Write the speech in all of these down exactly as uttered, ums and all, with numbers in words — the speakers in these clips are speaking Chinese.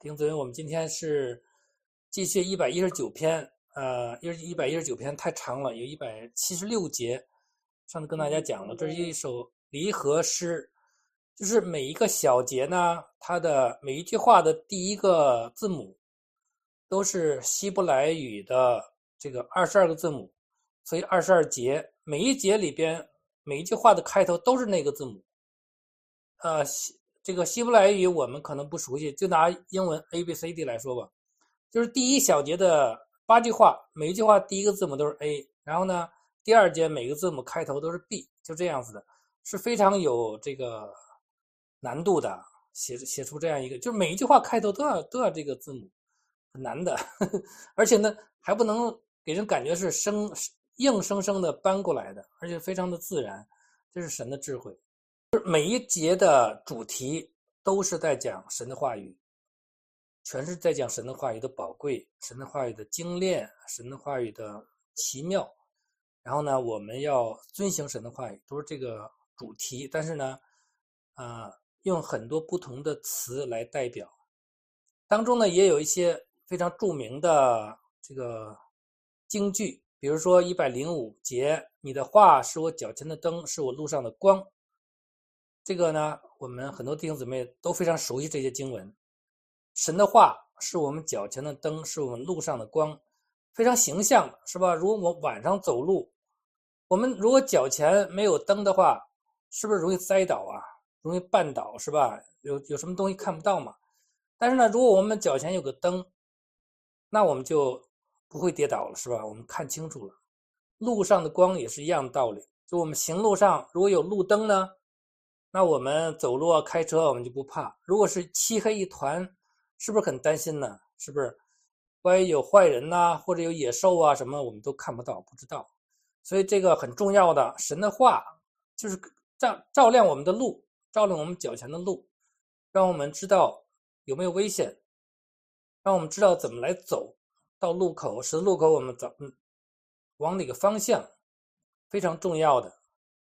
弟兄姊妹，我们今天是继续一百一十九篇，呃，一百一十九篇太长了，有一百七十六节。上次跟大家讲了，这是一首离合诗，就是每一个小节呢，它的每一句话的第一个字母都是希伯来语的这个二十二个字母，所以二十二节，每一节里边每一句话的开头都是那个字母。呃，这个希伯来语我们可能不熟悉，就拿英文 A B C D 来说吧，就是第一小节的八句话，每一句话第一个字母都是 A， 然后呢，第二节每个字母开头都是 B， 就这样子的，是非常有这个难度的，写写出这样一个，就是每一句话开头都要都要这个字母，很难的，呵呵，而且呢还不能给人感觉是生硬生生的搬过来的，而且非常的自然，这是神的智慧。每一节的主题都是在讲神的话语，全是在讲神的话语的宝贵，神的话语的精炼，神的话语的奇妙。然后呢，我们要遵行神的话语，都是这个主题。但是呢，呃，用很多不同的词来代表。当中呢，也有一些非常著名的这个经句，比如说一百零五节，你的话是我脚前的灯，是我路上的光。这个呢，我们很多弟兄姊妹都非常熟悉这些经文。神的话是我们脚前的灯，是我们路上的光，非常形象，是吧？如果我晚上走路，我们如果脚前没有灯的话，是不是容易栽倒啊？容易绊倒，是吧？有有什么东西看不到嘛？但是呢，如果我们脚前有个灯，那我们就不会跌倒了，是吧？我们看清楚了。路上的光也是一样的道理，就我们行路上如果有路灯呢，那我们走路啊开车我们就不怕。如果是漆黑一团，是不是很担心呢？是不是万一有坏人呐、啊，或者有野兽啊什么，我们都看不到不知道。所以这个很重要的，神的话就是照照亮我们的路，照亮我们脚前的路，让我们知道有没有危险，让我们知道怎么来走到路口，十字路口我们走往哪个方向，非常重要的。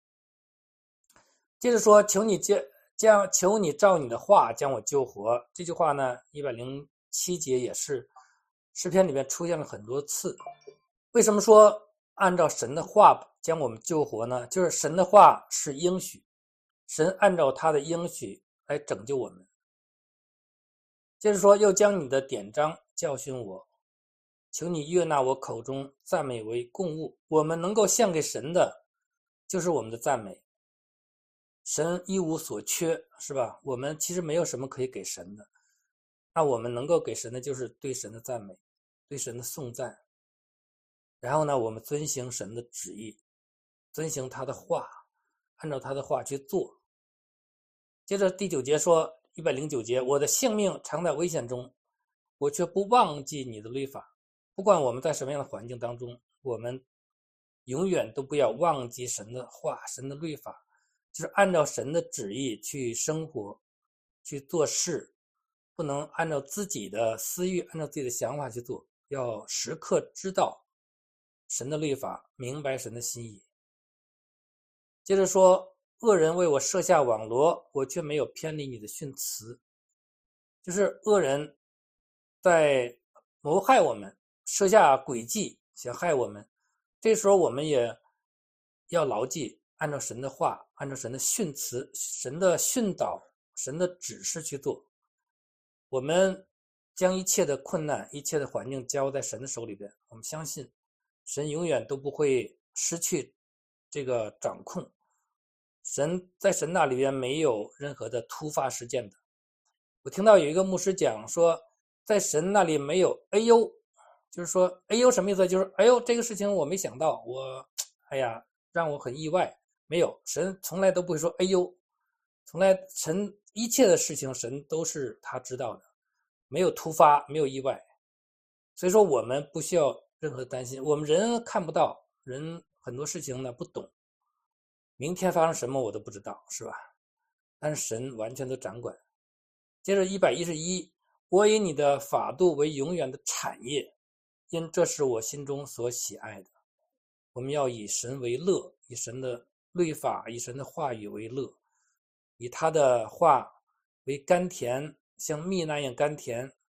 接着说，求你将求你照你的话将我救活。这句话呢，一百零七节也是诗篇里面出现了很多次。为什么说按照神的话将我们救活呢？就是神的话是应许，神按照他的应许来拯救我们。接着说，又将你的典章教训我，求你悦纳我口中赞美为供物。我们能够献给神的就是我们的赞美，神一无所缺，是吧？我们其实没有什么可以给神的，那我们能够给神的就是对神的赞美，对神的颂赞。然后呢，我们遵行神的旨意，遵行他的话，按照他的话去做。接着第九节说，一百零九节，我的性命常在危险中，我却不忘记你的律法。不管我们在什么样的环境当中，我们永远都不要忘记神的话，神的律法，就是按照神的旨意去生活，去做事，不能按照自己的私欲，按照自己的想法去做，要时刻知道神的律法，明白神的心意。接着说，恶人为我设下网罗，我却没有偏离你的训词。就是恶人在谋害我们，设下诡计想害我们，这时候我们也要牢记按照神的话，按照神的训词，神的训导，神的指示去做。我们将一切的困难，一切的环境交在神的手里边，我们相信神永远都不会失去这个掌控。神在神那里边没有任何的突发事件的。我听到有一个牧师讲说，在神那里没有哎呦，就是说哎呦什么意思？就是哎呦这个事情我没想到，我哎呀让我很意外。没有，神从来都不会说哎呦，从来神一切的事情神都是他知道的，没有突发，没有意外。所以说我们不需要任何担心，我们人看不到，人很多事情呢不懂，明天发生什么我都不知道，是吧？但是神完全都掌管。接着一百一十一，我以你的法度为永远的产业，因这是我心中所喜爱的。我们要以神为乐，以神的律法，以神的话语为乐，以他的话为甘甜，像蜜那样甘甜，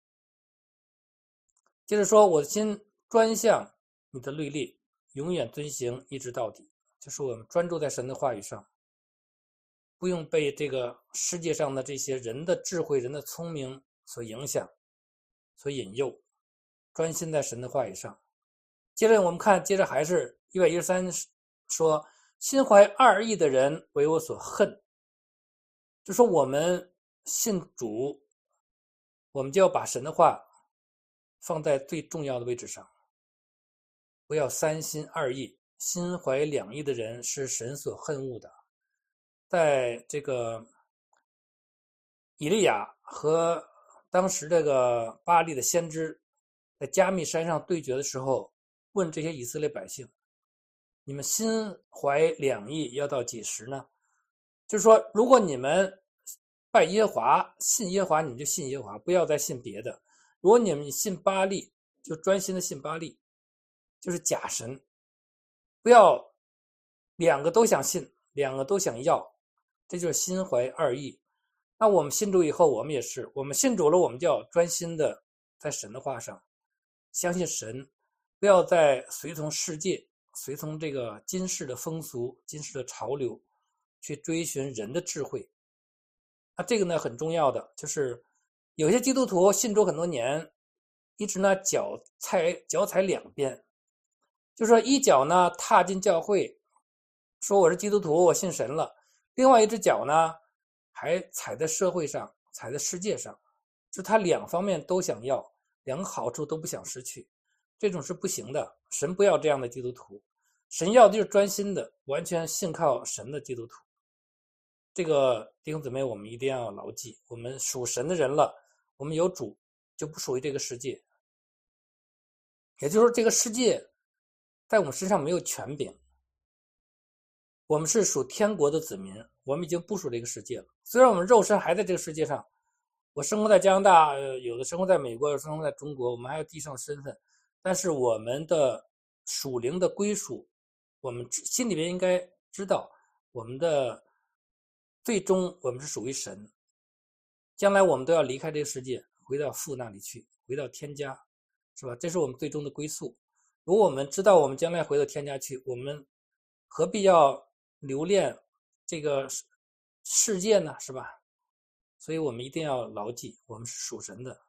接着说，我的心专向你的律例，永远遵行，一直到底。就是我们专注在神的话语上，不用被这个世界上的这些人的智慧、人的聪明所影响、所引诱，专心在神的话语上。接着我们看，接着还是一百一十三说，心怀二意的人为我所恨。就说我们信主，我们就要把神的话放在最重要的位置上，不要三心二意。心怀两意的人是神所恨恶的。在这个以利亚和当时这个巴力的先知在加密山上对决的时候，问这些以色列百姓，你们心怀两意要到几时呢？就是说，如果你们拜耶和华，信耶和华，你们就信耶和华，不要再信别的。如果你们信巴力，就专心的信巴力，就是假神，不要两个都想信，两个都想要，这就是心怀二意。那我们信主以后，我们也是，我们信主了，我们就要专心的在神的话上，相信神，不要再随从世界，随从这个今世的风俗、今世的潮流，去追寻人的智慧。那这个呢很重要的，就是有些基督徒信主很多年，一直呢脚踩脚踩两边，就是说一脚呢踏进教会，说我是基督徒，我信神了，另外一只脚呢还踩在社会上，踩在世界上，就他两方面都想要，两个好处都不想失去，这种是不行的。神不要这样的基督徒，神要的就是专心的，完全信靠神的基督徒。这个弟兄姊妹，我们一定要牢记，我们属神的人了，我们有主，就不属于这个世界。也就是说，这个世界在我们身上没有权柄，我们是属天国的子民，我们已经不属这个世界了。虽然我们肉身还在这个世界上，我生活在加拿大，有的生活在美国，有的生活在中国，我们还有地上身份，但是我们的属灵的归属，我们心里边应该知道，我们的最终我们是属于神，将来我们都要离开这个世界，回到父那里去，回到天家，是吧？这是我们最终的归宿。如果我们知道我们将来回到天家去，我们何必要留恋这个世界呢？是吧？所以我们一定要牢记，我们是属神的。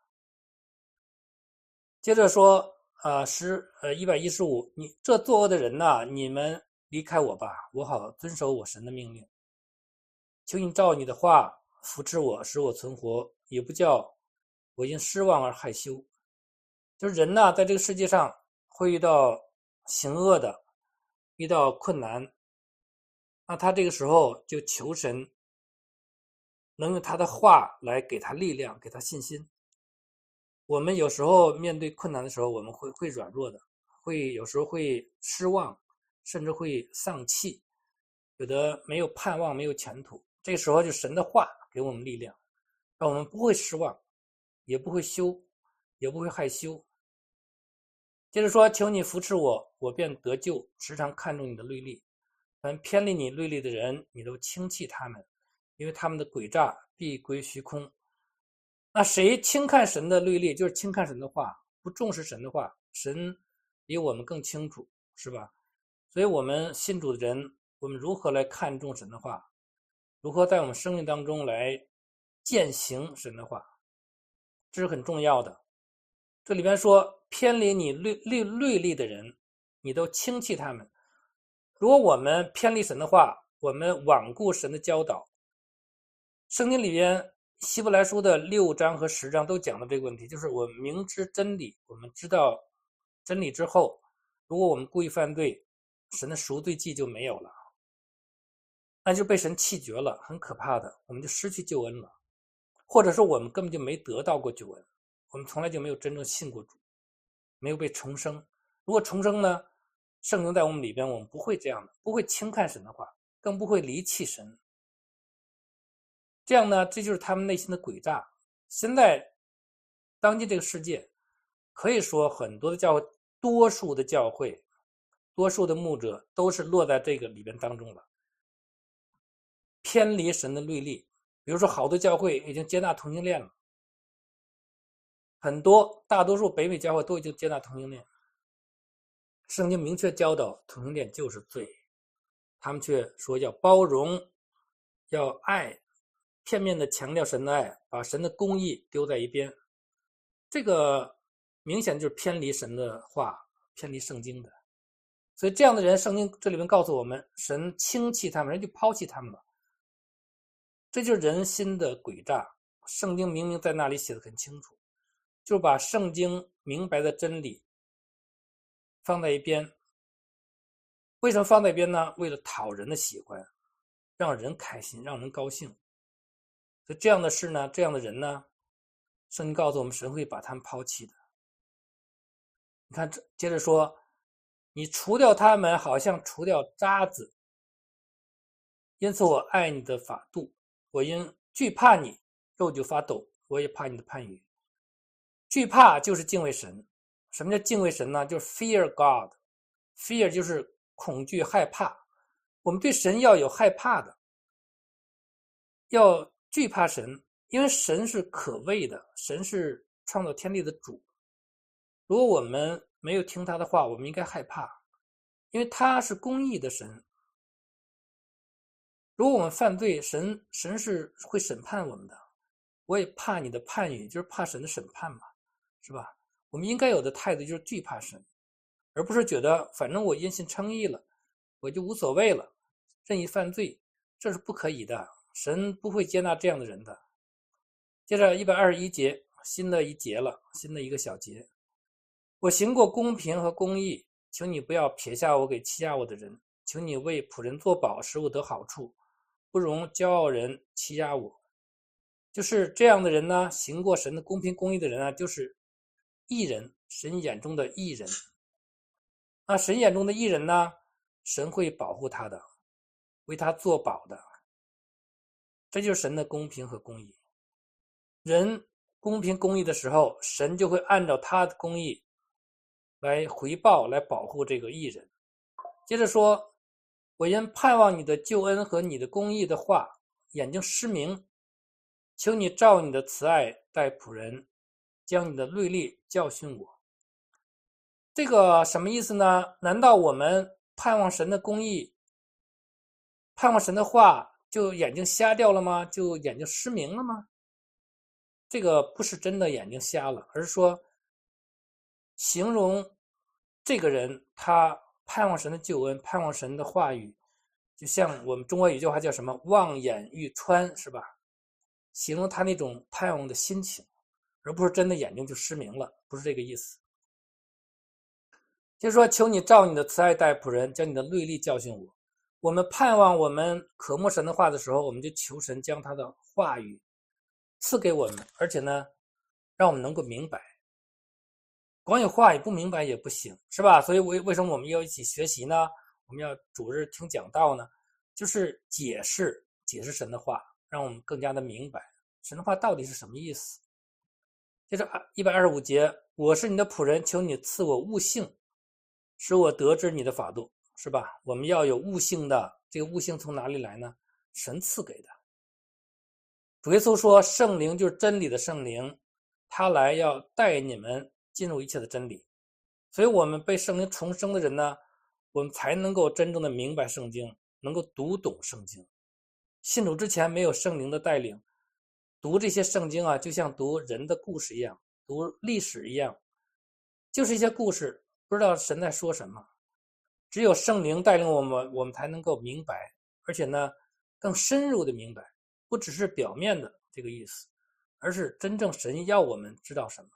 接着说，呃，十呃一百一十五，你这作恶的人呐，你们离开我吧，我好遵守我神的命令。求你照你的话扶持我，使我存活，也不叫我因失望而害羞。就是人呢，在这个世界上会遇到行恶的，遇到困难，那他这个时候就求神能用他的话来给他力量，给他信心。我们有时候面对困难的时候，我们会会软弱的，会有时候会失望，甚至会丧气，有的没有盼望，没有前途。这个时候就神的话给我们力量，让我们不会失望，也不会羞，也不会害羞。接着说，求你扶持我，我便得救，时常看重你的律例。凡偏离你律例的人，你都轻弃他们，因为他们的诡诈必归虚空。那谁轻看神的律例，就是轻看神的话，不重视神的话，神比我们更清楚，是吧？所以我们信主的人，我们如何来看重神的话，如何在我们生命当中来践行神的话，这是很重要的。这里边说，偏离你律律律例的人，你都轻弃他们。如果我们偏离神的话，我们罔顾神的教导，圣经里边希伯来书的六章和十章都讲到这个问题，就是我们明知真理，我们知道真理之后，如果我们故意犯罪，神的赎罪祭就没有了，那就被神弃绝了，很可怕的，我们就失去救恩了，或者说我们根本就没得到过救恩，我们从来就没有真正信过主，没有被重生。如果重生呢，圣灵在我们里边，我们不会这样的，不会轻看神的话，更不会离弃神。这样呢，这就是他们内心的诡诈。现在当今这个世界，可以说很多的教会，多数的教会，多数的牧者都是落在这个里边当中了，偏离神的律例。比如说好多教会已经接纳同性恋了， 很多大多数北美教会都已经接纳同性恋，圣经明确教导同性恋就是罪，他们却说要包容，要爱，片面的强调神的爱，把神的公义丢在一边，这个明显就是偏离神的话，偏离圣经的。所以这样的人，圣经这里面告诉我们，神轻弃他们，人就抛弃他们了。这就是人心的诡诈。圣经明明在那里写得很清楚，就把圣经明白的真理放在一边。为什么放在一边呢？为了讨人的喜欢，让人开心，让人高兴。所以这样的事呢，这样的人呢，圣经告诉我们，神会把他们抛弃的。你看，接着说，你除掉他们，好像除掉渣子。因此我爱你的法度，我因惧怕你，肉就发抖，我也怕你的判语。惧怕就是敬畏神。什么叫敬畏神呢？就是 fear God。 fear 就是恐惧害怕，我们对神要有害怕的，要惧怕神，因为神是可畏的，神是创造天地的主。如果我们没有听他的话，我们应该害怕，因为他是公义的神。如果我们犯罪，神神是会审判我们的。我也怕你的判语，就是怕神的审判嘛，是吧？我们应该有的态度就是惧怕神，而不是觉得反正我因信称义了，我就无所谓了，任意犯罪，这是不可以的。神不会接纳这样的人的。接着一百二十一节，新的一节了，新的一个小节。我行过公平和公义，求你不要撇下我给欺压我的人，求你为仆人作保，使我得好处，不容骄傲人欺压我。就是这样的人呢，行过神的公平公义的人呢，就是义人，神眼中的义人。那神眼中的义人呢，神会保护他的，为他作保的。这就是神的公平和公义。人公平公义的时候，神就会按照他的公义来回报，来保护这个义人。接着说，我因盼望你的救恩和你的公义的话，眼睛失明，求你照你的慈爱待仆人，将你的律例教训我。这个什么意思呢？难道我们盼望神的公义，盼望神的话，就眼睛瞎掉了吗？就眼睛失明了吗？这个不是真的眼睛瞎了，而是说形容这个人他盼望神的救恩，盼望神的话语，就像我们中国有句话叫什么望眼欲穿，是吧？形容他那种盼望的心情，而不是真的眼睛就失明了，不是这个意思。就是说，求你照你的慈爱待仆人，将你的律例教训我。我们盼望我们渴慕神的话的时候，我们就求神将他的话语赐给我们，而且呢，让我们能够明白。光有话语不明白也不行，是吧？所以为为什么我们要一起学习呢？我们要主日听讲道呢？就是解释解释神的话，让我们更加的明白神的话到底是什么意思。接着一百二十五节，我是你的仆人，求你赐我悟性，使我得知你的法度，是吧？我们要有悟性的，这个悟性从哪里来呢？神赐给的。主耶稣说，圣灵就是真理的圣灵，他来要带你们进入一切的真理。所以我们被圣灵重生的人呢，我们才能够真正的明白圣经，能够读懂圣经。信主之前没有圣灵的带领，读这些圣经啊，就像读人的故事一样，读历史一样，就是一些故事，不知道神在说什么。只有圣灵带领我们，我们才能够明白，而且呢，更深入的明白，不只是表面的这个意思，而是真正神要我们知道什么。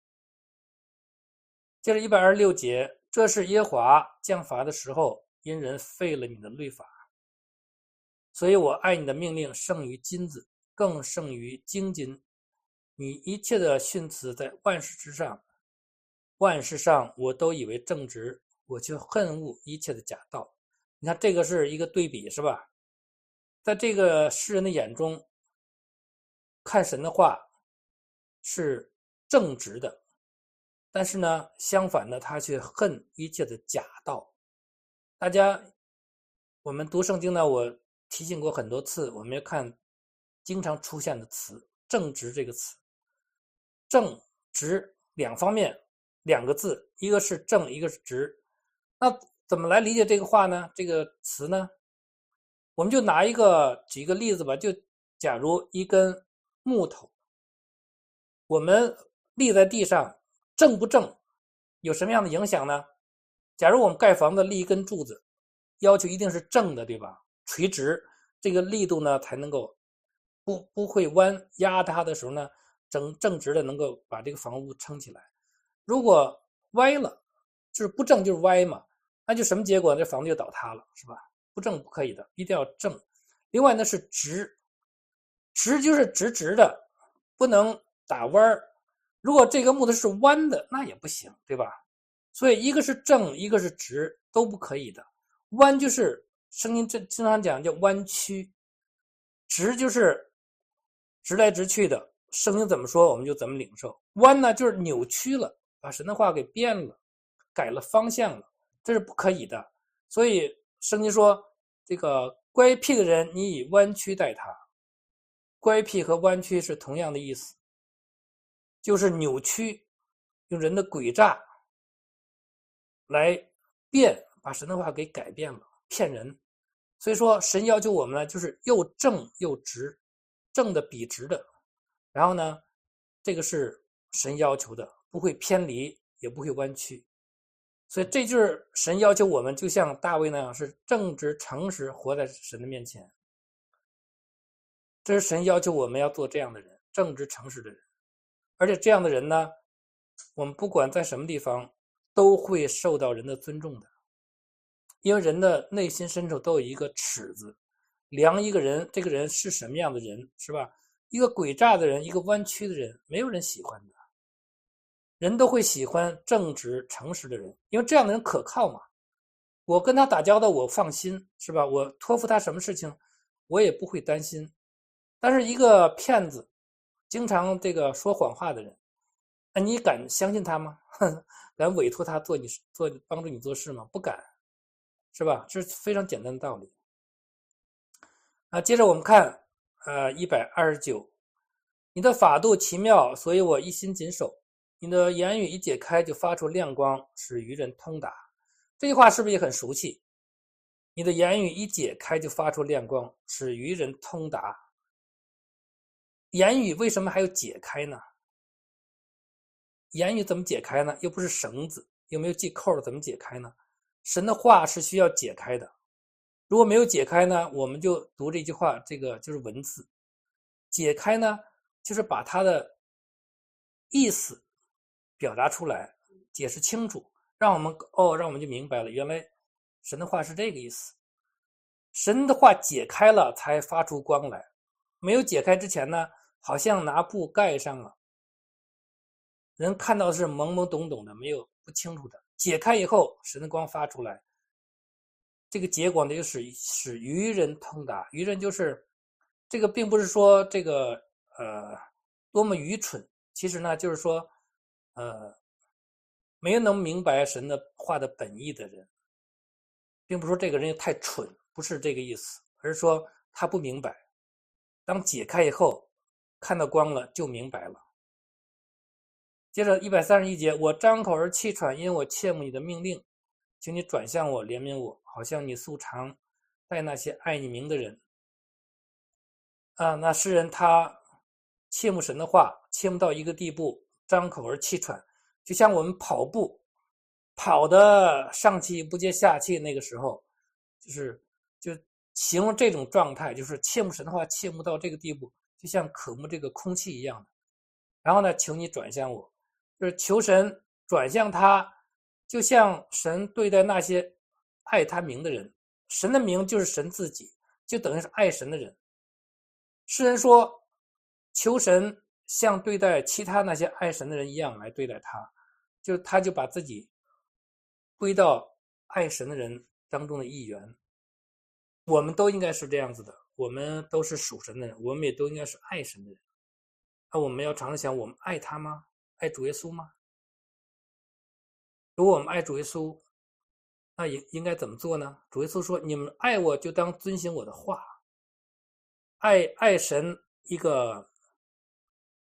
接着一百二十六节，这是耶和华降罚的时候，因人废了你的律法，所以我爱你的命令胜于金子，更胜于精金。你一切的训词在万事之上，万事上我都以为正直，我却恨恶一切的假道。你看这个是一个对比，是吧？在这个世人的眼中，看神的话是正直的，但是呢，相反的，他却恨一切的假道。大家，我们读圣经呢，我提醒过很多次，我们要看经常出现的词，正直这个词。正直两方面两个字，一个是正，一个是直。那怎么来理解这个话呢？这个词呢？我们就拿一个举一个例子吧，就假如一根木头，我们立在地上，正不正，有什么样的影响呢？假如我们盖房子立一根柱子，要求一定是正的，对吧？垂直，这个力度呢才能够不不会弯，压它的时候呢，正正直的能够把这个房屋撑起来。如果歪了，就是不正就是歪嘛，那就什么结果？这房子就倒塌了，是吧？不正不可以的，一定要正。另外呢是直，直就是直直的，不能打弯儿。如果这个木头是弯的，那也不行，对吧？所以一个是正，一个是直，都不可以的。弯就是声音经常讲叫弯曲，直就是直来直去的，圣经怎么说我们就怎么领受。弯呢就是扭曲了，把神的话给变了，改了方向了，这是不可以的。所以圣经说这个乖僻的人你以弯曲待他，乖僻和弯曲是同样的意思，就是扭曲，用人的诡诈来变，把神的话给改变了，骗人。所以说神要求我们呢就是又正又直，正的笔直的，然后呢这个是神要求的，不会偏离也不会弯曲。所以这就是神要求我们就像大卫那样是正直诚实活在神的面前，这是神要求我们要做这样的人，正直诚实的人。而且这样的人呢，我们不管在什么地方都会受到人的尊重的，因为人的内心深处都有一个尺子，量一个人，这个人是什么样的人，是吧？一个诡诈的人，一个弯曲的人，没有人喜欢的。人都会喜欢正直诚实的人，因为这样的人可靠嘛。我跟他打交道我放心，是吧？我托付他什么事情我也不会担心。但是一个骗子，经常这个说谎话的人，那你敢相信他吗？敢委托他做你做帮助你做事吗？不敢，是吧？这是非常简单的道理。啊，接着我们看，呃，一百二十九，你的法度奇妙，所以我一心谨守。你的言语一解开，就发出亮光，使愚人通达。这句话是不是也很熟悉？你的言语一解开，就发出亮光，使愚人通达。言语为什么还要解开呢？言语怎么解开呢？又不是绳子，又没有系扣，怎么解开呢？神的话是需要解开的。如果没有解开呢，我们就读这句话，这个就是文字。解开呢，就是把它的意思表达出来，解释清楚，让我们哦，让我们就明白了，原来神的话是这个意思。神的话解开了才发出光来，没有解开之前呢，好像拿布盖上了，人看到的是懵懵懂懂的，没有不清楚的。解开以后，神的光发出来，这个结果呢，就使使愚人通达。愚人就是这个，并不是说这个呃多么愚蠢，其实呢，就是说呃没有能明白神的话的本意的人，并不是说这个人太蠢，不是这个意思，而是说他不明白。当解开以后，看到光了就明白了。接着一百三十一节，我张口而气喘，因我切慕你的命令，请你转向我，怜悯我，好像你素常待那些爱你名的人。啊，那诗人他切慕神的话，切慕到一个地步，张口而气喘，就像我们跑步跑的上气不接下气，那个时候就是就形容这种状态，就是切慕神的话，切慕到这个地步，就像渴慕这个空气一样的。然后呢，求你转向我，就是求神转向他，就像神对待那些爱他名的人，神的名就是神自己，就等于是爱神的人。诗人说，求神像对待其他那些爱神的人一样来对待他，就他就把自己归到爱神的人当中的一员。我们都应该是这样子的，我们都是属神的人，我们也都应该是爱神的人。那我们要常常想，我们爱他吗？爱主耶稣吗？如果我们爱主耶稣，那应应该怎么做呢？主耶稣说，你们爱我就当遵行我的话。爱爱神一个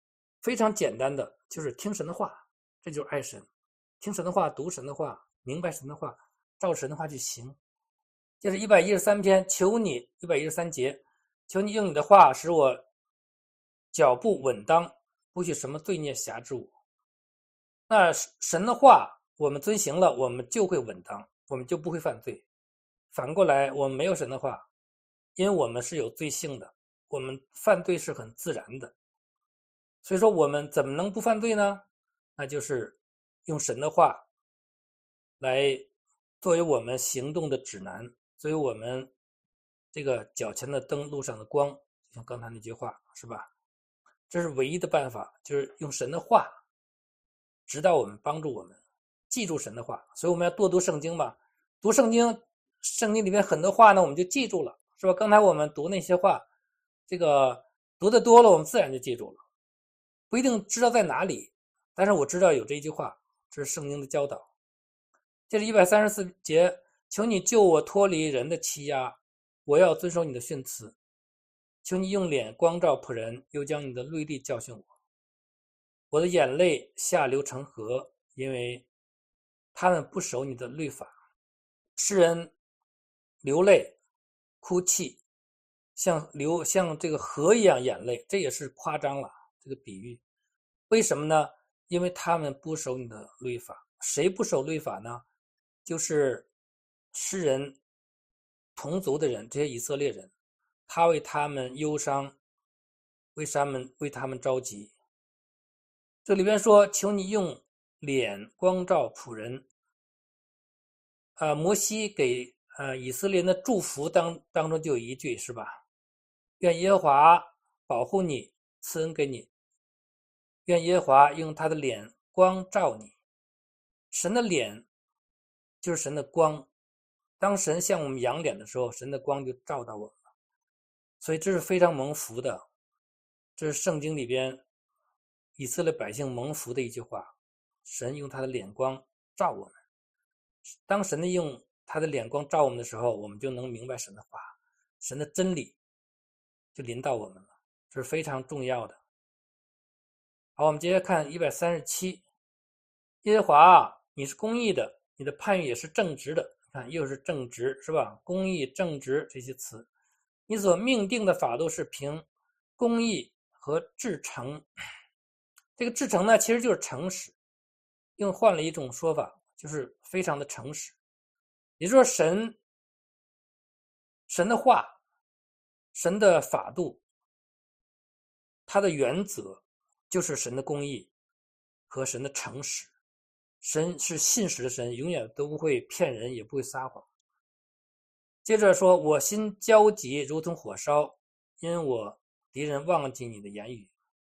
非常简单的，就是听神的话，这就是爱神。听神的话，读神的话，明白神的话，照神的话去行。这是一百一十三篇，求你一百一十三节，求你用你的话使我脚步稳当，不许什么罪孽辖制我。那神的话我们遵行了，我们就会稳当，我们就不会犯罪。反过来，我们没有神的话，因为我们是有罪性的，我们犯罪是很自然的。所以说我们怎么能不犯罪呢？那就是用神的话来作为我们行动的指南，作为我们这个脚前的灯，路上的光，就像刚才那句话，是吧？这是唯一的办法，就是用神的话指导我们，帮助我们记住神的话。所以我们要多读圣经嘛，读圣经，圣经里面很多话呢我们就记住了，是吧？刚才我们读那些话，这个读得多了，我们自然就记住了，不一定知道在哪里，但是我知道有这一句话，这是圣经的教导。接着一百三十四节，求你救我脱离人的欺压，我要遵守你的训词。求你用脸光照仆人，又将你的律例教训我。我的眼泪下流成河，因为他们不守你的律法。诗人流泪哭泣，像流像这个河一样眼泪，这也是夸张了，这个比喻。为什么呢？因为他们不守你的律法。谁不守律法呢？就是诗人同族的人，这些以色列人，他为他们忧伤，为他们为他们着急。这里边说，求你用脸光照仆人。呃，摩西给呃以色列人的祝福当当中就有一句，是吧？愿耶和华保护你，赐恩给你。愿耶和华用他的脸光照你。神的脸就是神的光，当神向我们仰脸的时候，神的光就照到我们了。所以这是非常蒙福的，这是圣经里边以色列百姓蒙福的一句话。神用他的脸光照我们，当神的用他的脸光照我们的时候，我们就能明白神的话，神的真理就临到我们了，这是非常重要的。好，我们接着看一百三十七，耶和华啊，你是公义的，你的判语也是正直的。看，又是正直，是吧？公义、正直这些词，你所命定的法度是凭公义和至诚。这个至诚呢，其实就是诚实，用换了一种说法，就是非常的诚实。也就是说，神神的话，神的法度，它的原则就是神的公义和神的诚实。神是信实的神，永远都不会骗人，也不会撒谎。接着说，我心焦急如同火烧，因我敌人忘记你的言语。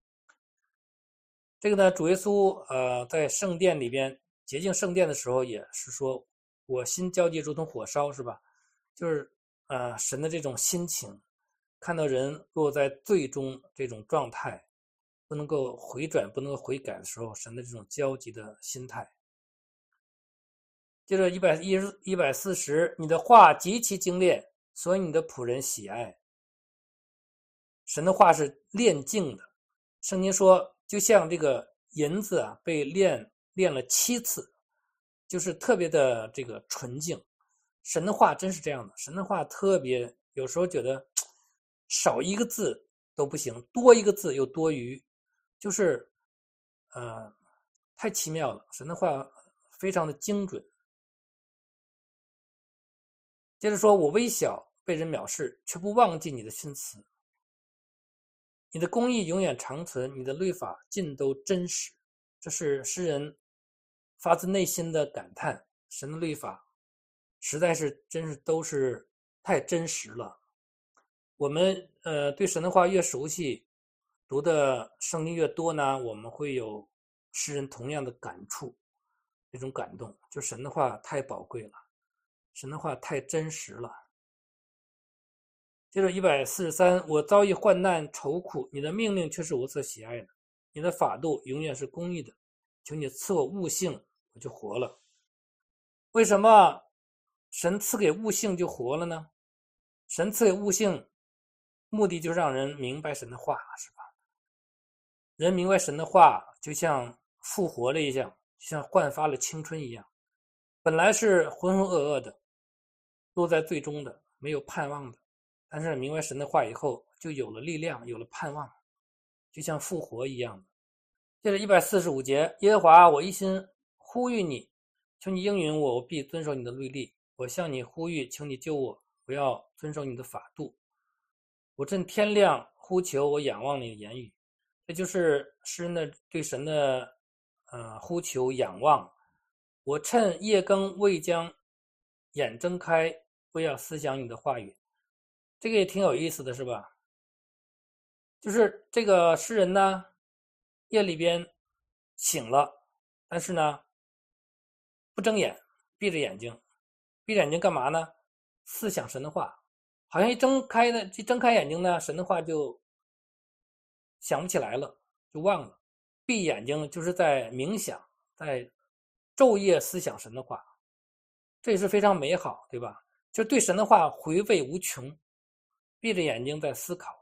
这个呢，主耶稣呃在圣殿里边洁净圣殿的时候也是说，我心焦急如同火烧，是吧？就是呃神的这种心情，看到人落在罪中这种状态，不能够回转，不能够悔改的时候，神的这种焦急的心态。接着一百一十一百四十，你的话极其精炼，所以你的仆人喜爱。神的话是炼净的，圣经说，就像这个银子啊被炼炼了七次，就是特别的这个纯净。神的话真是这样的，神的话特别，有时候觉得少一个字都不行，多一个字又多余，就是呃太奇妙了。神的话非常的精准。接着说，我微小被人藐视，却不忘记你的训词。你的公义永远长存，你的律法尽都真实。这是诗人发自内心的感叹，神的律法实在是真是都是太真实了。我们呃对神的话越熟悉，读的圣经越多呢，我们会有诗人同样的感触，这种感动，就神的话太宝贵了，神的话太真实了。接着一百四十三，我遭遇患难愁苦，你的命令却是我所喜爱的，你的法度永远是公义的，求你赐我悟性，我就活了。为什么神赐给悟性就活了呢？神赐给悟性，目的就是让人明白神的话，是吧？ 人明白神的话，就像复活了一样，就像焕发了青春一样。本来是浑浑噩噩的，落在最终的，没有盼望的，但是明白神的话以后，就有了力量，有了盼望，就像复活一样的。接着一百四十五节，耶和华，我一心呼吁你，求你应允我，我必遵守你的律例。我向你呼吁，求你救我，我要遵守你的法度。我趁天亮呼求，我仰望你的言语。这就是诗人的对神的呃呼求仰望。我趁夜更未将眼睁开，我要思想你的话语。这个也挺有意思的，是吧？就是这个诗人呢，夜里边醒了，但是呢不睁眼，闭着眼睛。闭着眼睛干嘛呢？思想神的话。好像一睁开的一睁开眼睛呢，神的话就想不起来了，就忘了。闭眼睛就是在冥想，在昼夜思想神的话，这也是非常美好，对吧？就对神的话回味无穷，闭着眼睛在思考。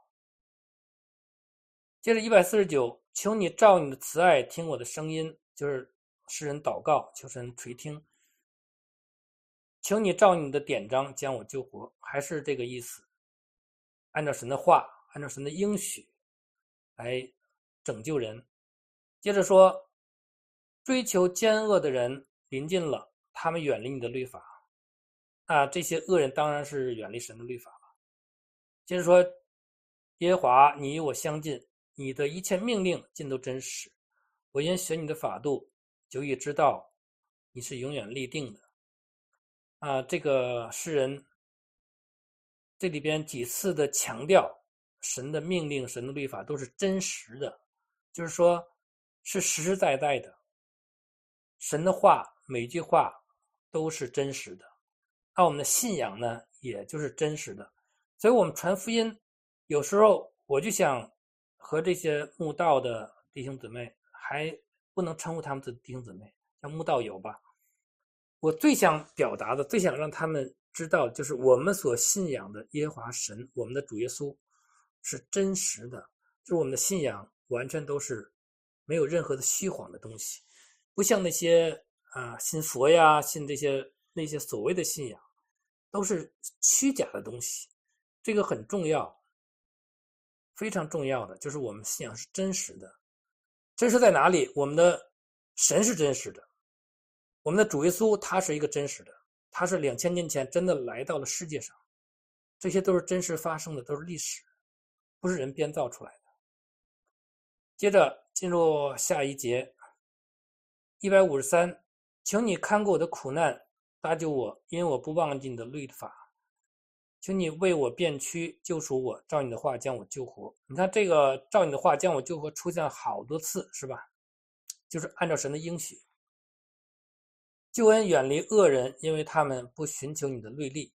接着一百四十九，求你照你的慈爱听我的声音，就是诗人祷告，求神垂听。求你照你的典章将我救活，还是这个意思。按照神的话，按照神的应许来拯救人。接着说，追求奸恶的人临近了，他们远离你的律法。啊，这些恶人当然是远离神的律法了。接着说，耶和华，你与我相近，你的一切命令尽都真实。我因学你的法度，就已知道你是永远立定的。啊，这个诗人这里边几次的强调神的命令、神的律法都是真实的，就是说是实实在在的。神的话每句话都是真实的，那我们的信仰呢，也就是真实的。所以我们传福音，有时候我就想和这些慕道的弟兄姊妹，还不能称呼他们的弟兄姊妹，叫慕道友吧。我最想表达的，最想让他们知道，就是我们所信仰的耶和华神，我们的主耶稣是真实的，就是我们的信仰完全都是没有任何的虚晃的东西，不像那些啊、呃、信佛呀、信这些那些所谓的信仰，都是虚假的东西。这个很重要，非常重要的就是我们信仰是真实的。真实在哪里？我们的神是真实的。我们的主耶稣他是一个真实的，他是两千年前真的来到了世界上，这些都是真实发生的，都是历史，不是人编造出来的。接着进入下一节一百五十三，请你看顾我的苦难，搭救我，因为我不忘记你的律法。请你为我辩屈，救赎我，照你的话将我救活。你看这个照你的话将我救活出现了好多次，是吧？就是按照神的应许。救恩远离恶人，因为他们不寻求你的律例。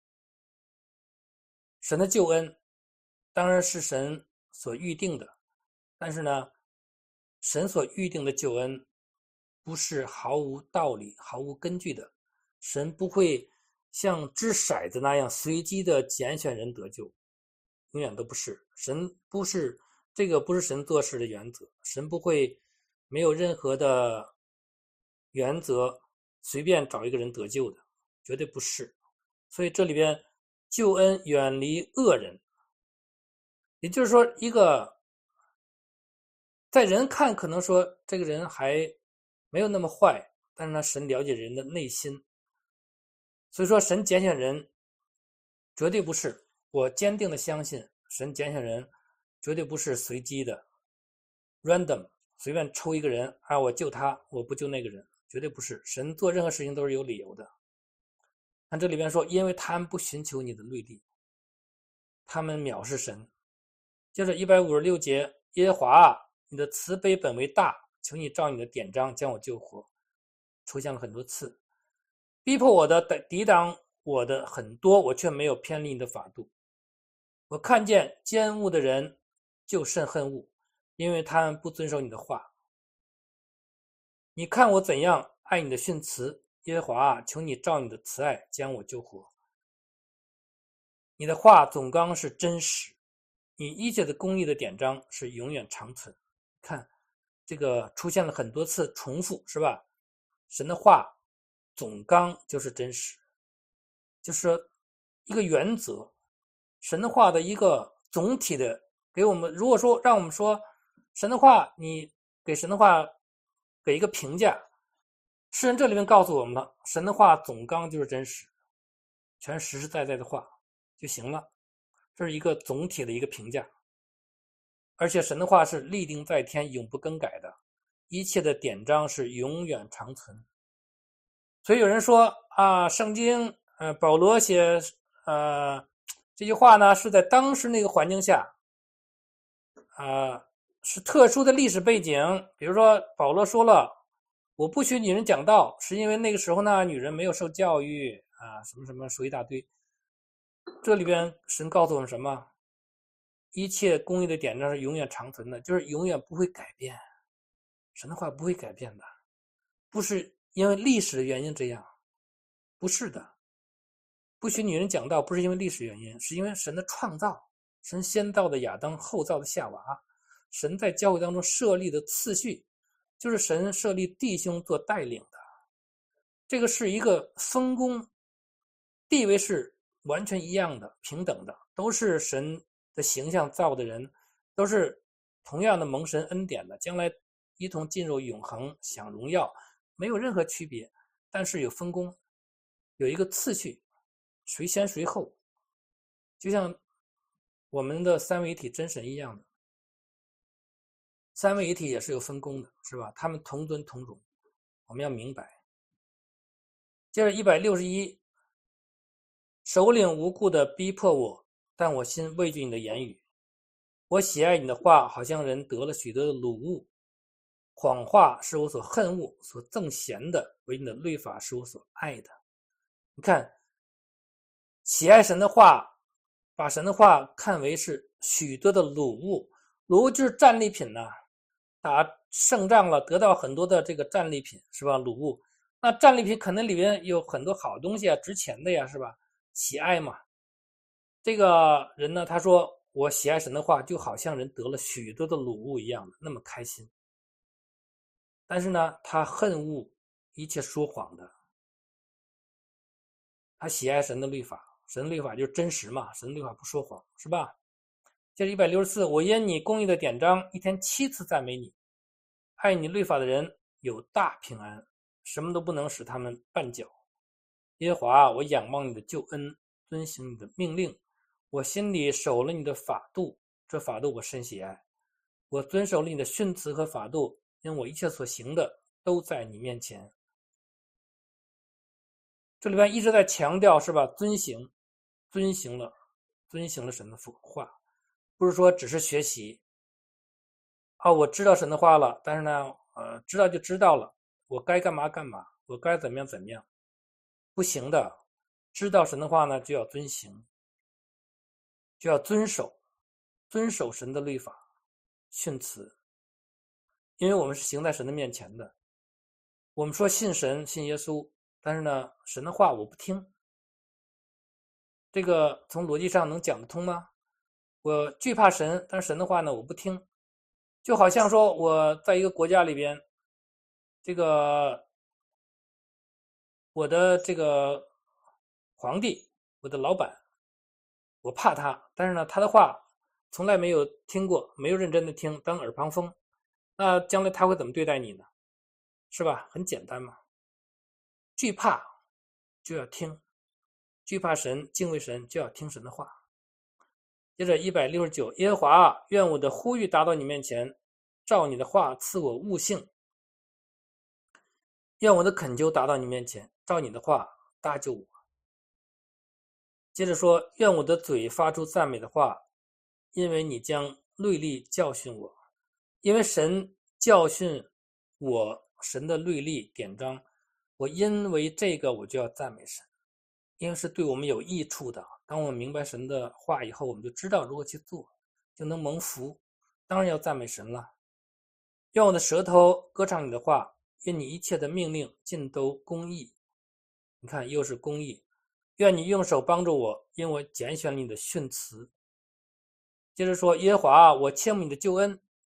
神的救恩当然是神所预定的，但是呢，神所预定的救恩不是毫无道理、毫无根据的。神不会像掷骰子那样随机的拣选人得救，永远都不是。神不是这个，不是神做事的原则。神不会没有任何的原则随便找一个人得救的，绝对不是。所以这里边救恩远离恶人，也就是说，一个在人看可能说这个人还没有那么坏，但是呢，神了解人的内心，所以说神拣选人绝对不是，我坚定的相信神拣选人绝对不是随机的 random 随便抽一个人啊，我救他，我不救那个人，绝对不是。神做任何事情都是有理由的。看这里边说，因为他们不寻求你的律例，他们藐视神。接着一百五十六节，耶和华啊，你的慈悲本为大，求你照你的典章将我救活。出现了很多次，逼迫我的抵挡我的很多，我却没有偏离你的法度。我看见奸恶的人就甚恨恶，因为他们不遵守你的话。你看我怎样爱你的训词，耶和华啊，求你照你的慈爱将我救活。你的话总纲是真实，你一切的公义的典章是永远长存。 看这个出现了很多次重复，是吧？神的话总纲就是真实，就是一个原则，神的话的一个总体的给我们。如果说让我们说神的话，你给神的话给一个评价，诗人这里面告诉我们了，神的话总纲就是真实，全实实在在的话就行了，这是一个总体的一个评价。而且神的话是立定在天，永不更改的，一切的典章是永远长存。所以有人说啊，圣经呃保罗写呃这句话呢是在当时那个环境下啊、呃、是特殊的历史背景。比如说保罗说了我不许女人讲道，是因为那个时候呢女人没有受教育啊，什么什么说一大堆。这里边神告诉我们什么？一切公义的典章是永远长存的，就是永远不会改变。神的话不会改变的，不是因为历史的原因这样，不是的。不许女人讲道不是因为历史原因，是因为神的创造，神先造的亚当，后造的夏娃，神在教会当中设立的次序，就是神设立弟兄做带领的。这个是一个分工，地位是完全一样的，平等的，都是神的形象造的人，都是同样的蒙神恩典的，将来一同进入永恒享荣耀，没有任何区别。但是有分工，有一个次序，谁先谁后，就像我们的三位一体真神一样的，三位一体也是有分工的，是吧？他们同尊同荣，我们要明白。接着一百六十一，首领无故的逼迫我，但我心畏惧你的言语。我喜爱你的话，好像人得了许多的掳物。谎话是我所恨恶，所憎嫌的，唯你的律法是我所爱的。你看，喜爱神的话，把神的话看为是许多的掳物，掳物就是战利品呢、啊。打胜仗了，得到很多的这个战利品，是吧？掳物，那战利品可能里面有很多好东西啊，值钱的呀，是吧？喜爱嘛。这个人呢，他说我喜爱神的话，就好像人得了许多的掳物一样的，那么开心。但是呢，他恨恶一切说谎的，他喜爱神的律法，神的律法就是真实嘛，神的律法不说谎，是吧？接着一百六十四，我因你公义的典章，一天七次赞美你。爱你律法的人有大平安，什么都不能使他们绊脚。耶和华，我仰望你的救恩，遵行你的命令，我心里守了你的法度，这法度我甚喜爱。我遵守了你的训词和法度，因为我一切所行的都在你面前。这里边一直在强调，是吧？遵行，遵行了，遵行了神的话，不是说只是学习。啊，我知道神的话了，但是呢，呃，知道就知道了，我该干嘛干嘛，我该怎么样怎么样，不行的。知道神的话呢，就要遵行，就要遵守，遵守神的律法、训词，因为我们是行在神的面前的。我们说信神、信耶稣，但是呢，神的话我不听，这个从逻辑上能讲得通吗？我惧怕神，但是神的话呢，我不听。就好像说我在一个国家里边，这个我的这个皇帝，我的老板，我怕他，但是呢，他的话从来没有听过，没有认真的听，当耳旁风。那将来他会怎么对待你呢？是吧？很简单嘛。惧怕就要听，惧怕神，敬畏神，就要听神的话。接着一百六十九，耶和华，愿我的呼吁达到你面前，照你的话赐我悟性。愿我的恳求达到你面前，照你的话搭救我。接着说，愿我的嘴发出赞美的话，因为你将律例教训我。因为神教训我，神的律例典章，我因为这个我就要赞美神，因为是对我们有益处的。当我们明白神的话以后，我们就知道如何去做，就能蒙福，当然要赞美神了。愿我的舌头歌唱你的话，愿你一切的命令尽都公义。你看，又是公义。愿你用手帮助我，因我拣选了你的训词。接着说，耶和华，我切慕你的救恩，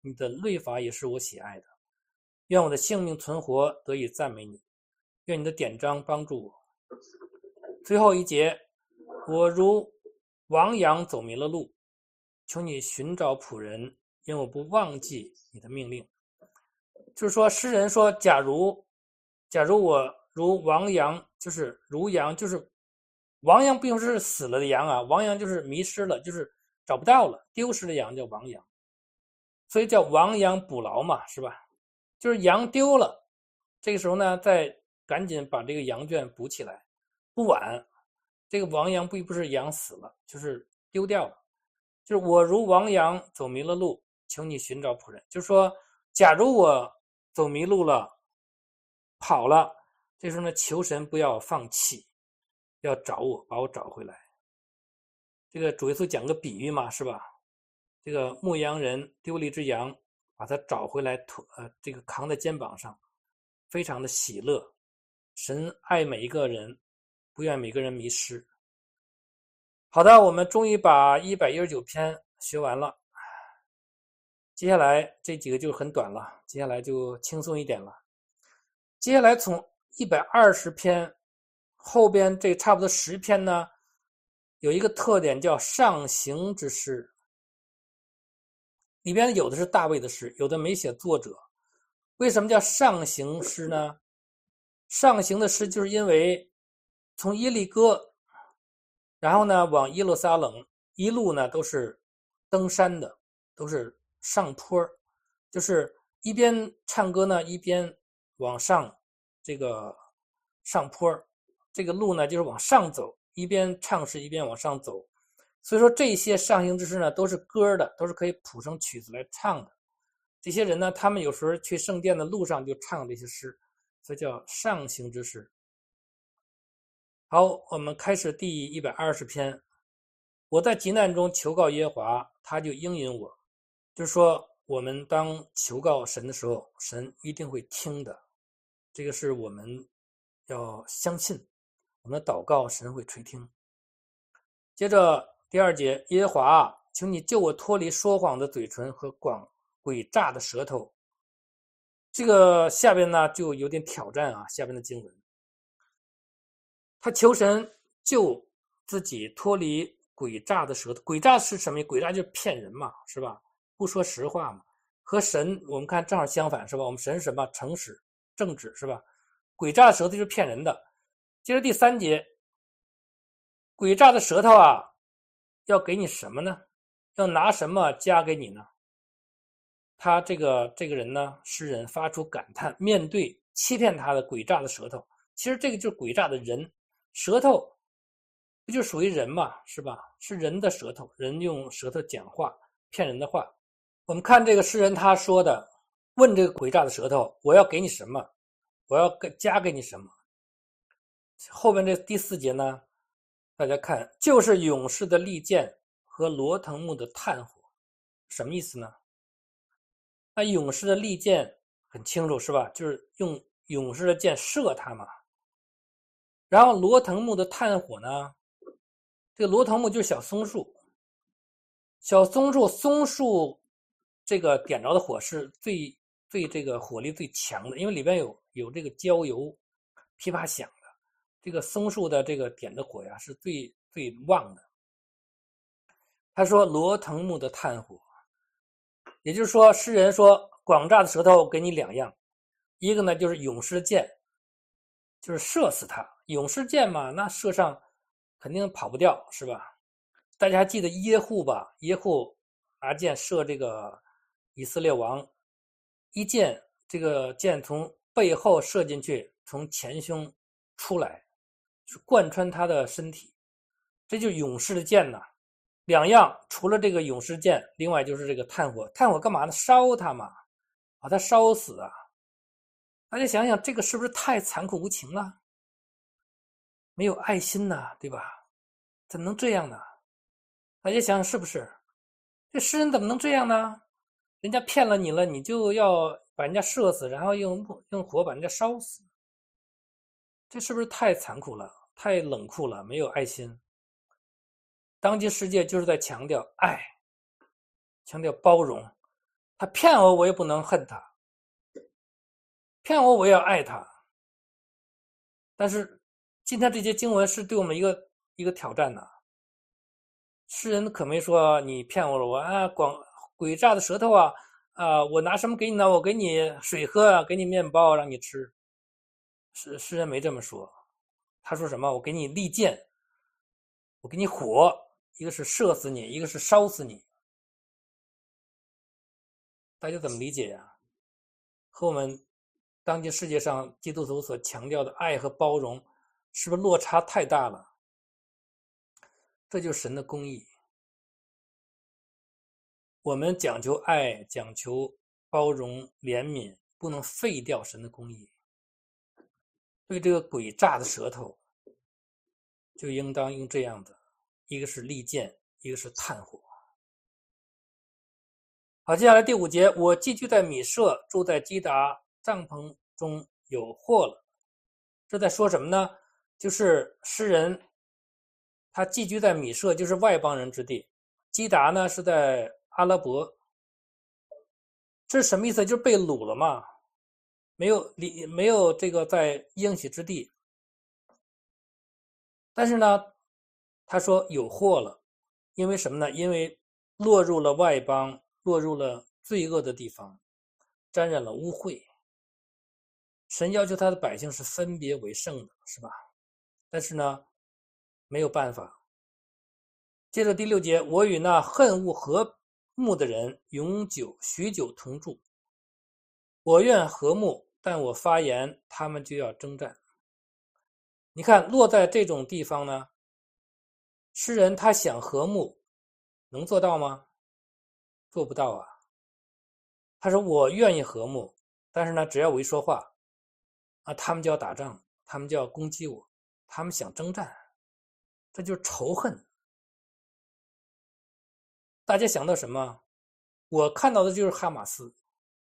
你的律法也是我喜爱的。愿我的性命存活，得以赞美你。愿你的典章帮助我。最后一节，我如亡羊走迷了路，求你寻找仆人，因我不忘记你的命令。就是说，诗人说，假如假如我如亡羊，就是如羊，就是亡羊并不是死了的羊啊，亡羊就是迷失了，就是找不到了，丢失的羊叫亡羊，所以叫亡羊补牢嘛，是吧？就是羊丢了，这个时候呢，再赶紧把这个羊圈补起来，不晚。这个亡羊并不是羊死了，就是丢掉了。就是我如亡羊走迷了路，求你寻找仆人。就是说，假如我走迷路了，跑了，这时候呢，求神不要放弃，要找我，把我找回来。这个主耶稣讲个比喻嘛，是吧？这个牧羊人丢了一只羊，把它找回来，呃，这个扛在肩膀上，非常的喜乐。神爱每一个人，不愿每个人迷失。好的，我们终于把一百一十九篇学完了。接下来这几个就很短了，接下来就轻松一点了。接下来从一百二十篇后边这差不多十篇呢，有一个特点叫上行之诗。里边有的是大卫的诗，有的没写作者。为什么叫上行诗呢？上行的诗就是因为从耶利哥，然后呢往耶路撒冷，一路呢都是登山的，都是上坡，就是一边唱歌呢一边往上这个上坡，这个路呢就是往上走，一边唱诗一边往上走。所以说这些上行之诗呢都是歌的，都是可以谱成曲子来唱的。这些人呢，他们有时候去圣殿的路上就唱这些诗，所以叫上行之诗。好，我们开始第一百二十篇。我在急难中求告耶和华，他就应允我。就是说，我们当求告神的时候，神一定会听的。这个是我们要相信，我们的祷告神会垂听。接着第二节，耶和华，请你救我脱离说谎的嘴唇和广诡诈的舌头。这个下边呢就有点挑战啊，下边的经文，他求神救自己脱离诡诈的舌头。诡诈是什么？诡诈就是骗人嘛，是吧？不说实话嘛。和神我们看正好相反，是吧？我们神是什么？诚实正直，是吧？诡诈的舌头就是骗人的。接着第三节，诡诈的舌头啊，要给你什么呢？要拿什么加给你呢？他这个这个人呢，诗人发出感叹，面对欺骗他的诡诈的舌头。其实这个就是诡诈的人，舌头不就属于人嘛，是吧？是人的舌头，人用舌头讲话，骗人的话。我们看这个诗人他说的，问这个诡诈的舌头，我要给你什么？我要加给你什么？后边这第四节呢，大家看，就是勇士的利剑和罗藤木的炭火。什么意思呢？那勇士的利剑很清楚，是吧？就是用勇士的剑射他嘛。然后罗藤木的炭火呢，这个罗藤木就是小松树，小松树松树这个点着的火是最最这个火力最强的，因为里边有有这个焦油噼啪响的，这个松树的这个点的火呀是最最旺的。他说罗藤木的炭火，也就是说诗人说广诈的舌头给你两样，一个呢就是勇士剑，就是射死他。勇士剑嘛，那射上肯定跑不掉，是吧？大家还记得耶户吧？耶户拿剑射这个以色列王，一箭，这个箭从背后射进去，从前胸出来，是贯穿他的身体。这就是勇士的剑呐。两样，除了这个勇士剑，另外就是这个炭火。炭火干嘛呢？烧它嘛，把它烧死啊！大家想想，这个是不是太残酷无情了？没有爱心呐，对吧？怎么能这样呢？大家想想是不是？这诗人怎么能这样呢？人家骗了你了，你就要把人家射死，然后用用火把人家烧死，这是不是太残酷了？太冷酷了，没有爱心。当今世界就是在强调爱，强调包容。 他骗我，我也不能恨他，骗我我也要爱他。但是今天这些经文是对我们一个一个挑战呐。诗人可没说你骗我了，我啊广诡诈的舌头啊啊，我拿什么给你呢？我给你水喝啊，给你面包让你吃。诗诗人没这么说，他说什么？我给你利剑，我给你火，一个是射死你，一个是烧死你。大家怎么理解呀？和我们当今世界上基督徒所强调的爱和包容，是不是落差太大了？这就是神的公义。我们讲求爱，讲求包容、怜悯，不能废掉神的公义。对这个诡诈的舌头，就应当用这样的，一个是利剑，一个是炭火。好，接下来第五节，我寄居在米舍，住在基达帐篷中，有祸了。这在说什么呢？就是诗人他寄居在米舍，就是外邦人之地。基达呢是在阿拉伯，这是什么意思？就是被掳了嘛，没有没有这个在应许之地。但是呢，他说有祸了，因为什么呢？因为落入了外邦，落入了罪恶的地方，沾染了污秽。神要求他的百姓是分别为圣的，是吧？但是呢，没有办法。接着第六节，我与那恨恶和睦的人永久许久同住。我愿和睦，但我发言，他们就要征战。你看，落在这种地方呢，诗人他想和睦，能做到吗？做不到啊。他说我愿意和睦，但是呢，只要我一说话，啊，他们就要打仗，他们就要攻击我，他们想征战，这就是仇恨。大家想到什么？我看到的就是哈马斯。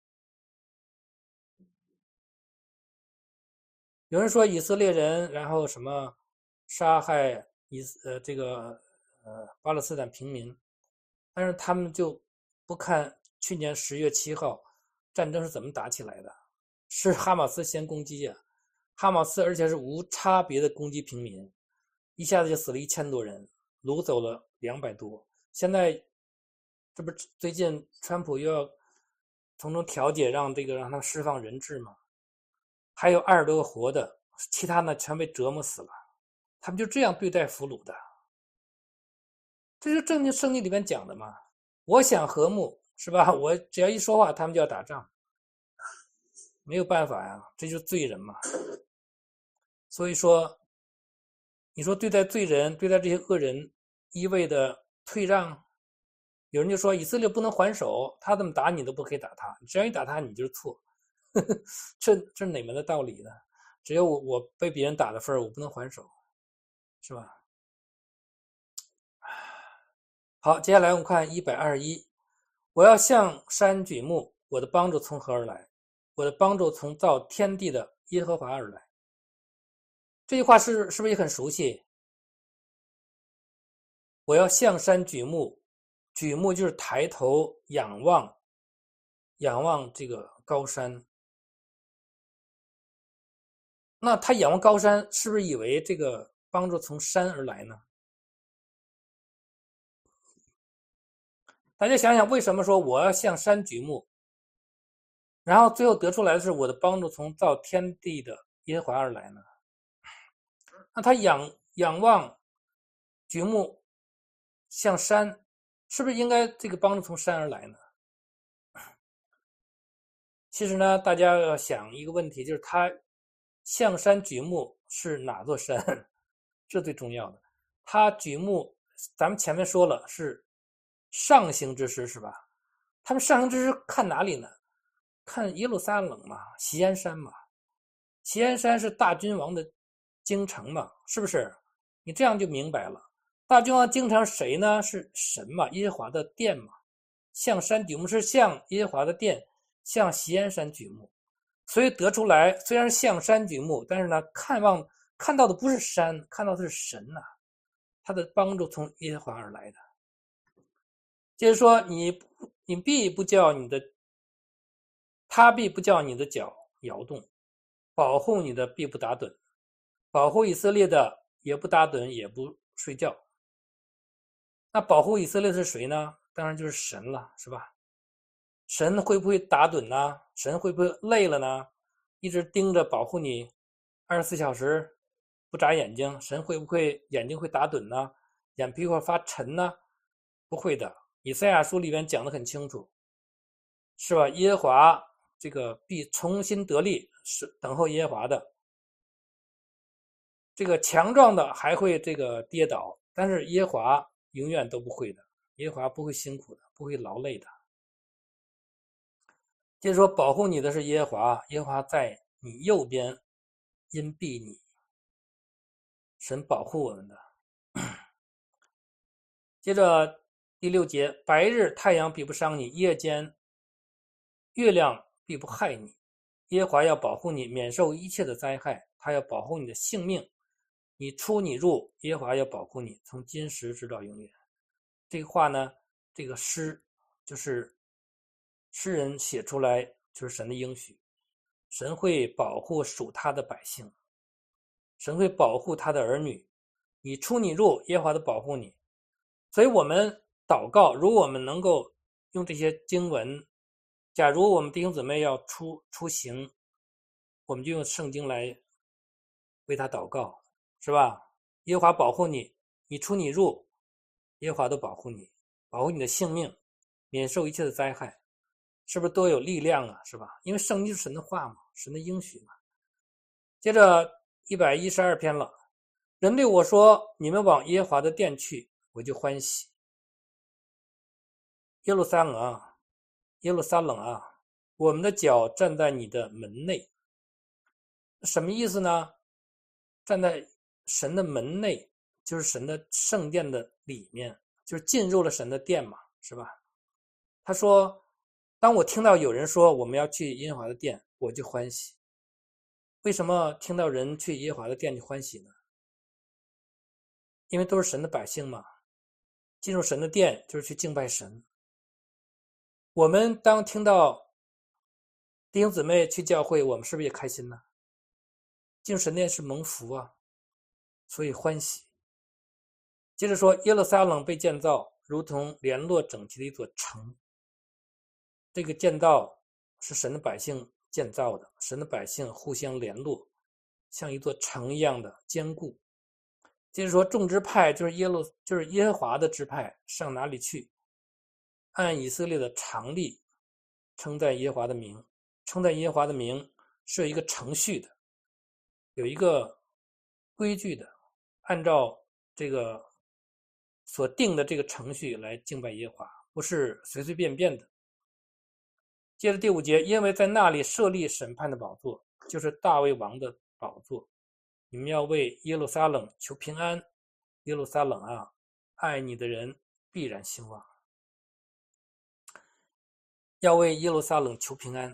有人说以色列人，然后什么杀害以呃这个呃巴勒斯坦平民，但是他们就不看去年十月七号战争是怎么打起来的，是哈马斯先攻击啊，哈马斯而且是无差别的攻击平民，一下子就死了一千多人，掳走了两百多。现在这不最近川普又要从中调解，让这个让他释放人质吗？还有二十多个活的，其他呢全被折磨死了。他们就这样对待俘虏的，这就正经圣经里面讲的嘛。我想和睦，是吧？我只要一说话，他们就要打仗，没有办法呀，这就是罪人嘛。所以说，你说对待罪人，对待这些恶人，一味的退让，有人就说以色列不能还手，他怎么打你都不可以打他，只要一打他，你就是错。这这哪门的道理呢？只有我我被别人打的份儿，我不能还手，是吧？好，接下来我们看一百二十一，我要向山举目，我的帮助从何而来？我的帮助从造天地的耶和华而来。这句话是是不是也很熟悉？我要向山举目，举目就是抬头仰望，仰望这个高山。那他仰望高山，是不是以为这个帮助从山而来呢？大家想想，为什么说我要向山举目，然后最后得出来的是我的帮助从造天地的耶和华而来呢？那他仰仰望举目向山，是不是应该这个帮助从山而来呢？其实呢，大家要想一个问题，就是他向山举目是哪座山？这最重要的。他举目，咱们前面说了是上行之师，是吧？他们上行之师看哪里呢？看耶路撒冷嘛，锡安山嘛。锡安山是大君王的京城嘛，是不是？你这样就明白了。大君王京城谁呢？是神嘛，耶和华的殿嘛。向山举目是向耶和华的殿，向锡安山举目。所以得出来，虽然向山举目，但是呢，看望看到的不是山，看到的是神呐、啊，他的帮助从耶和华而来的。就是说，你你必不叫你的他必不叫你的脚摇动，保护你的必不打盹，保护以色列的也不打盹也不睡觉。那保护以色列是谁呢？当然就是神了，是吧？神会不会打盹呢？神会不会累了呢？一直盯着保护你二十四小时不眨眼睛，神会不会眼睛会打盹呢？眼皮会发沉呢？不会的。以赛亚书里面讲得很清楚，是吧？耶和华这个必重新得力，是等候耶和华的。这个强壮的还会这个跌倒，但是耶和华永远都不会的，耶和华不会辛苦的，不会劳累的。就是说，保护你的是耶和华，耶和华在你右边，荫庇你。神保护我们的。接着第六节，白日太阳必不伤你，夜间月亮必不害你。耶和华要保护你，免受一切的灾害，他要保护你的性命。你出你入，耶和华要保护你，从今时直到永远。这个话呢，这个诗就是诗人写出来，就是神的应许。神会保护属他的百姓，神会保护他的儿女。你出你入，耶和华都保护你。所以我们祷告，如果我们能够用这些经文，假如我们弟兄姊妹要出出行，我们就用圣经来为他祷告，是吧？耶和华保护你，你出你入，耶和华都保护你，保护你的性命，免受一切的灾害，是不是多有力量啊？是吧？因为圣经是神的话嘛，神的应许嘛。接着一百一十二篇了，人对我说：“你们往耶和华的殿去，我就欢喜。”耶路撒冷啊，耶路撒冷啊，我们的脚站在你的门内。什么意思呢？站在神的门内，就是神的圣殿的里面，就是进入了神的殿嘛，是吧？他说，当我听到有人说我们要去耶和华的殿，我就欢喜。为什么听到人去耶和华的殿就欢喜呢？因为都是神的百姓嘛，进入神的殿就是去敬拜神。我们当听到弟兄姊妹去教会，我们是不是也开心呢？进入神殿是蒙福啊，所以欢喜。接着说，耶路撒冷被建造，如同联络整齐的一座城。这个建造是神的百姓建造的，神的百姓互相联络，像一座城一样的坚固。接着说，众支派就是耶路，就是耶和华的支派，上哪里去？按以色列的常例，称赞耶和华的名，称赞耶和华的名是有一个程序的，有一个规矩的，按照这个所定的这个程序来敬拜耶和华，不是随随便便的。接着第五节，因为在那里设立审判的宝座，就是大卫王的宝座，你们要为耶路撒冷求平安。耶路撒冷啊，爱你的人必然兴旺。要为耶路撒冷求平安。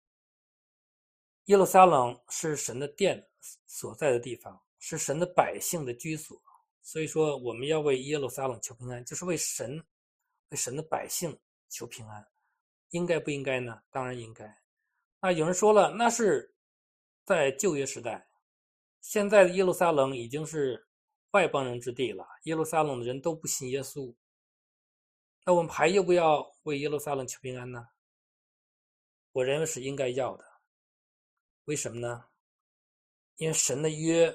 耶路撒冷是神的殿所在的地方，是神的百姓的居所，所以说我们要为耶路撒冷求平安，就是为神为神的百姓求平安。应该不应该呢？当然应该。那有人说了，那是在旧约时代，现在的耶路撒冷已经是外邦人之地了，耶路撒冷的人都不信耶稣，那我们还要不要为耶路撒冷求平安呢？我认为是应该要的。为什么呢？因为神的约，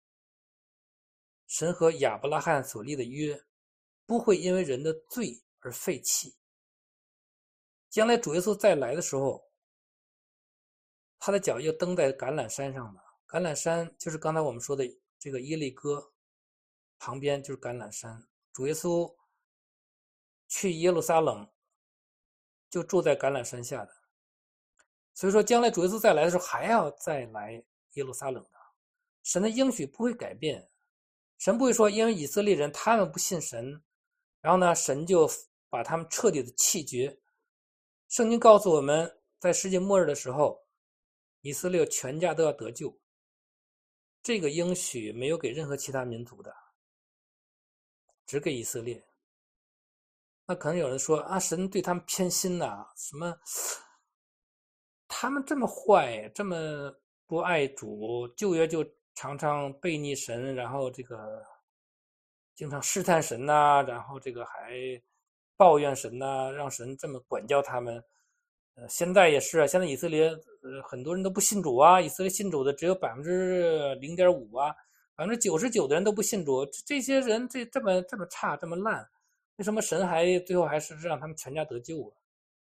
神和亚伯拉罕所立的约，不会因为人的罪而废弃。将来主耶稣再来的时候，他的脚要蹬在橄榄山上的。橄榄山就是刚才我们说的这个耶利哥旁边就是橄榄山。主耶稣去耶路撒冷就住在橄榄山下的，所以说将来主耶稣再来的时候还要再来耶路撒冷的。神的应许不会改变，神不会说因为以色列人他们不信神，然后呢神就把他们彻底的弃绝。圣经告诉我们，在世界末日的时候，以色列全家都要得救，这个应许没有给任何其他民族的，只给以色列。那可能有人说啊，神对他们偏心呐、啊，什么他们这么坏，这么不爱主，旧约就常常背逆神，然后这个经常试探神呐、啊，然后这个还抱怨神呐、啊，让神这么管教他们。呃，现在也是啊，现在以色列呃很多人都不信主啊，以色列信主的只有百分之零点五啊，百分之九十九的人都不信主。这些人这这么这么差，这么烂，为什么神还最后还是让他们全家得救啊？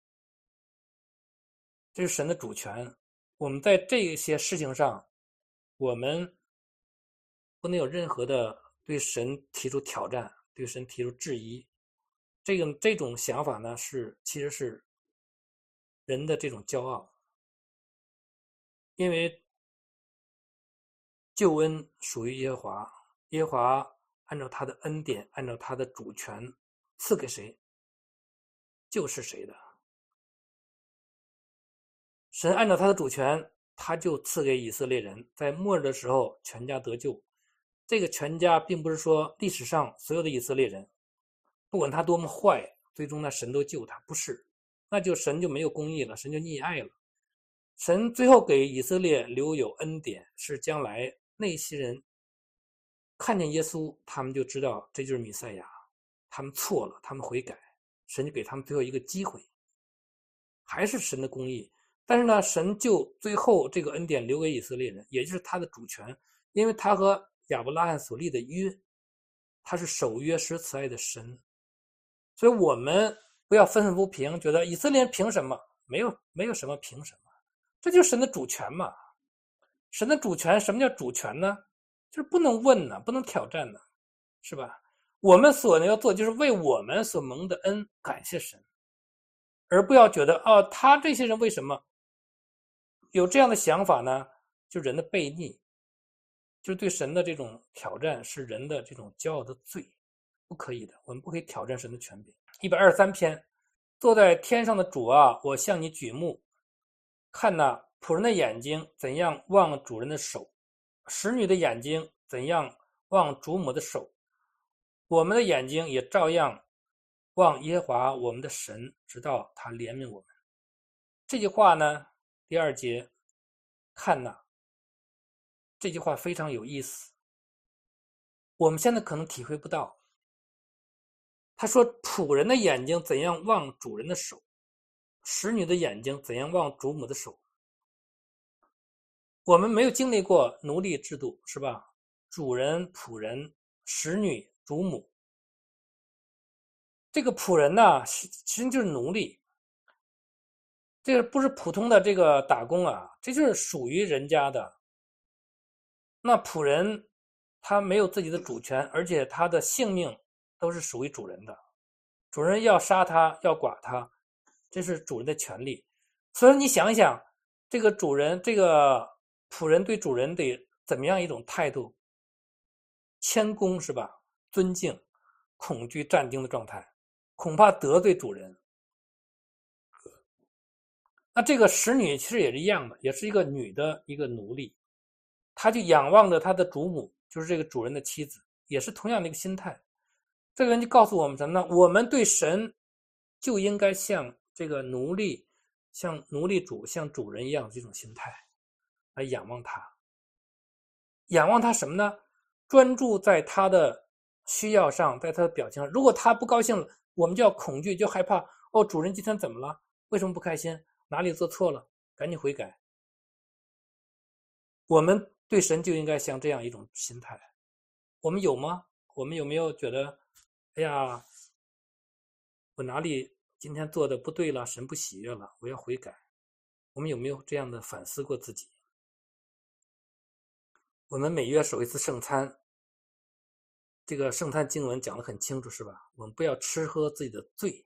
这是神的主权。我们在这些事情上，我们不能有任何的对神提出挑战，对神提出质疑。这个这种想法呢，是其实是人的这种骄傲，因为救恩属于耶和华，耶和华按照他的恩典，按照他的主权赐给谁，就是谁的。神按照他的主权，他就赐给以色列人，在末日的时候全家得救。这个全家并不是说历史上所有的以色列人，不管他多么坏，最终呢神都救他，不是，那就神就没有公义了，神就溺爱了。神最后给以色列留有恩典，是将来那些人看见耶稣，他们就知道这就是弥赛亚，他们错了，他们悔改，神就给他们最后一个机会，还是神的公义。但是呢，神就最后这个恩典留给以色列人，也就是他的主权，因为他和亚伯拉罕所立的约，他是守约施慈爱的神。所以我们不要愤愤不平，觉得以色列人凭什么？没有，没有什么凭什么，这就是神的主权嘛。神的主权，什么叫主权呢？就是不能问呢，不能挑战呢，是吧？我们所要做就是为我们所蒙的恩感谢神，而不要觉得哦，他这些人为什么有这样的想法呢？就人的悖逆，就是对神的这种挑战，是人的这种骄傲的罪，不可以的。我们不可以挑战神的权柄。一百二十三篇，坐在天上的主啊，我向你举目，看那仆人的眼睛怎样望主人的手，使女的眼睛怎样望主母的手，我们的眼睛也照样望耶和华我们的神，直到他怜悯我们。这句话呢，第二节看呐，这句话非常有意思，我们现在可能体会不到。他说仆人的眼睛怎样望主人的手，使女的眼睛怎样望主母的手。我们没有经历过奴隶制度，是吧？主人、仆人、使女、主母，这个仆人呢，其实就是奴隶，这个不是普通的这个打工啊，这就是属于人家的。那仆人他没有自己的主权，而且他的性命都是属于主人的，主人要杀他，要剐他，这是主人的权利。所以你想一想，这个主人，这个仆人对主人得怎么样一种态度？谦恭是吧？尊敬、恐惧、战惊的状态，恐怕得罪主人。那这个使女其实也是一样的，也是一个女的一个奴隶，她就仰望着她的主母，就是这个主人的妻子，也是同样的一个心态。这个人就告诉我们什么呢？我们对神就应该像这个奴隶、像奴隶主、像主人一样的这种心态来仰望他。仰望他什么呢？专注在他的需要上，在他的表情上。如果他不高兴了，我们就要恐惧，就害怕。哦，主人今天怎么了？为什么不开心？哪里做错了？赶紧悔改。我们对神就应该像这样一种心态。我们有吗？我们有没有觉得，哎呀，我哪里今天做的不对了，神不喜悦了，我要悔改？我们有没有这样的反思过自己？我们每月守一次圣餐，这个圣餐经文讲得很清楚，是吧？我们不要吃喝自己的罪，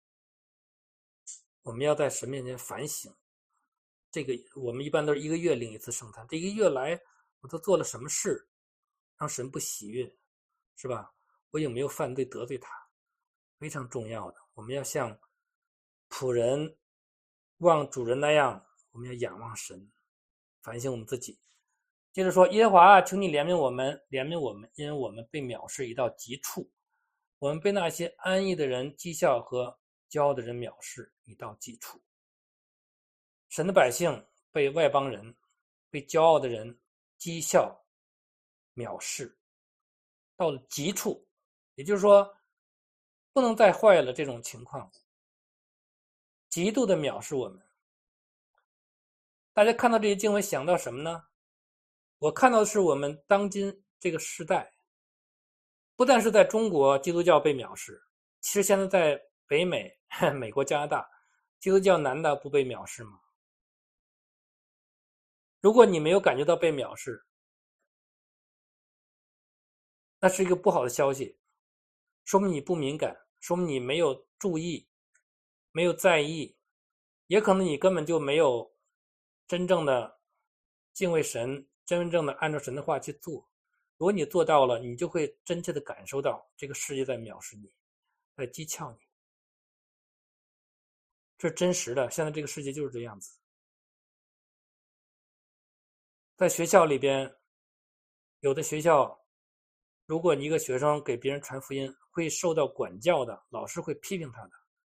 我们要在神面前反省。这个我们一般都是一个月领一次圣餐，这一个月来我都做了什么事让神不喜悦，是吧？我有没有犯罪得罪他？非常重要的，我们要像仆人望主人那样，我们要仰望神，反省我们自己。接着说，耶和华啊，求你怜悯我们，怜悯我们，因为我们被藐视已到极处，我们被那些安逸的人讥笑和骄傲的人藐视已到极处。 神的百姓被外邦人、被骄傲的人讥笑、藐视，到了极处，也就是说，不能再坏了这种情况，极度的藐视我们。大家看到这些经文想到什么呢？我看到的是我们当今这个时代，不但是在中国基督教被藐视，其实现在在北美、美国、加拿大，基督教难道不被藐视吗？如果你没有感觉到被藐视，那是一个不好的消息，说明你不敏感，说明你没有注意，没有在意，也可能你根本就没有真正的敬畏神，真正的按照神的话去做。如果你做到了，你就会真切的感受到这个世界在藐视你，在讥诮你。这是真实的，现在这个世界就是这样子。在学校里边，有的学校，如果你一个学生给别人传福音，会受到管教的，老师会批评他的。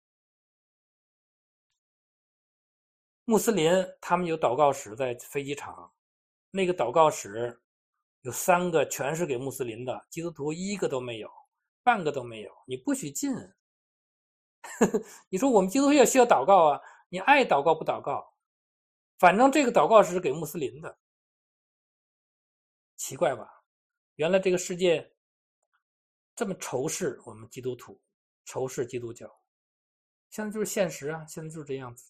穆斯林他们有祷告室在飞机场，那个祷告室有三个全是给穆斯林的，基督徒一个都没有，半个都没有，你不许进。你说我们基督徒也需要祷告啊，你爱祷告不祷告，反正这个祷告室是给穆斯林的。奇怪吧？原来这个世界这么仇视我们基督徒，仇视基督教，现在就是现实啊，现在就是这样子。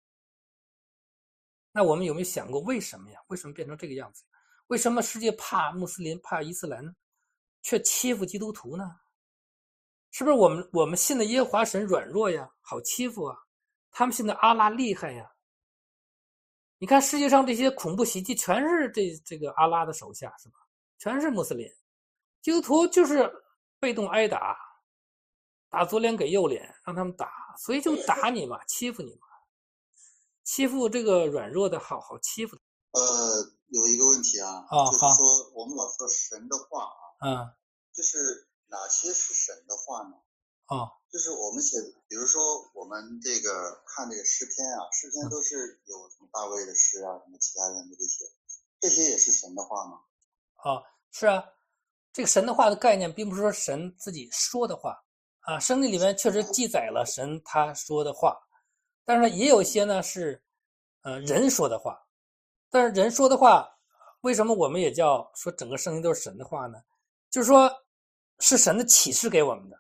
那我们有没有想过为什么呀？为什么变成这个样子？为什么世界怕穆斯林、怕伊斯兰，却欺负基督徒呢？是不是我们我们信的耶和华神软弱呀，好欺负啊？他们信的阿拉厉害呀？你看世界上这些恐怖袭击全是这这个阿拉的手下，是吧？全是穆斯林，基督徒就是被动挨打，打左脸给右脸，让他们打，所以就打你嘛，欺负你嘛，欺负这个软弱的好好欺负。 呃，有一个问题啊， 哦、 就是说我们老说神的话啊， 嗯， 就是哪些是神的话呢？ 哦， 就是我们写，比如说我们这个看这个诗篇啊，诗篇都是有什么大卫的诗啊，什么其他人的这些，这些也是神的话吗？ 哦，是啊，这个神的话的概念，并不是说神自己说的话啊，圣经里面确实记载了神他说的话，但是呢，也有一些呢是呃人说的话，但是人说的话，为什么我们也叫说整个圣经都是神的话呢？就是说是神的启示给我们的。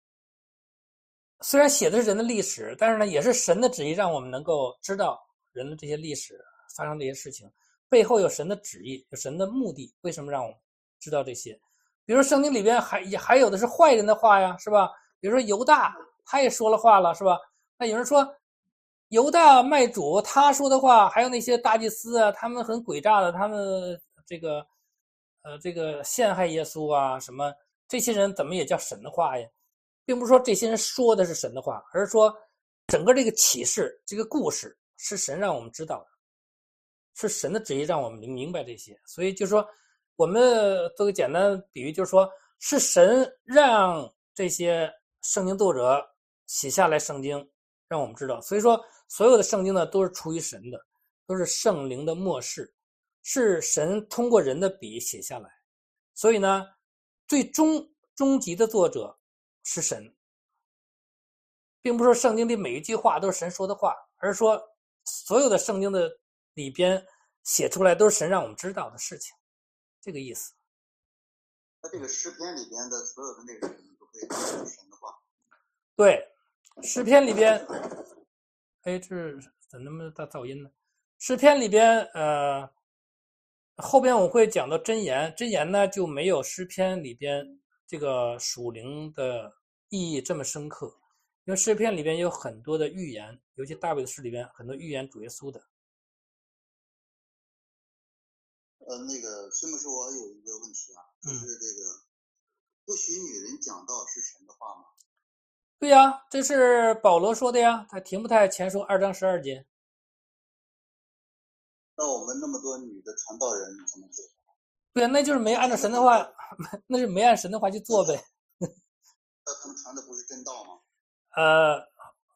虽然写的是人的历史，但是呢，也是神的旨意，让我们能够知道人的这些历史发生这些事情背后有神的旨意，有神的目的。为什么让我们知道这些？比如圣经里边还也还有的是坏人的话呀，是吧？比如说犹大，他也说了话了，是吧？那有人说犹大卖主，他说的话，还有那些大祭司啊，他们很诡诈的，他们这个呃这个陷害耶稣啊，什么这些人怎么也叫神的话呀？并不是说这些人说的是神的话，而是说整个这个启示、这个故事是神让我们知道的，是神的旨意让我们明白这些。所以就是说，我们做个简单的比喻，就是说是神让这些圣经作者写下来圣经，让我们知道。所以说，所有的圣经呢都是出于神的，都是圣灵的默示，是神通过人的笔写下来。所以呢，最终终极的作者是神，并不是说圣经里每一句话都是神说的话，而是说所有的圣经的里边写出来都是神让我们知道的事情，这个意思。 那这个诗篇里边的所有的内容都可以当成神的话。 对，诗篇里边，哎，这怎么那么大噪音呢？诗篇里边，呃，后边我会讲到箴言，箴言呢就没有诗篇里边这个属灵的意义这么深刻。因为诗篇里边有很多的预言，尤其大卫的诗里边很多预言主耶稣的。 呃，那个孙牧师，我有一个问题啊，就是这个、嗯、不许女人讲道是神的话吗？ 对呀，这是保罗说的呀，他提摩太前书二章十二节。 那我们那么多女的传道人怎么做？ 对呀，那就是没按照神的话，那是没按神的话去做呗。 那他们传的不是真道吗？ 呃，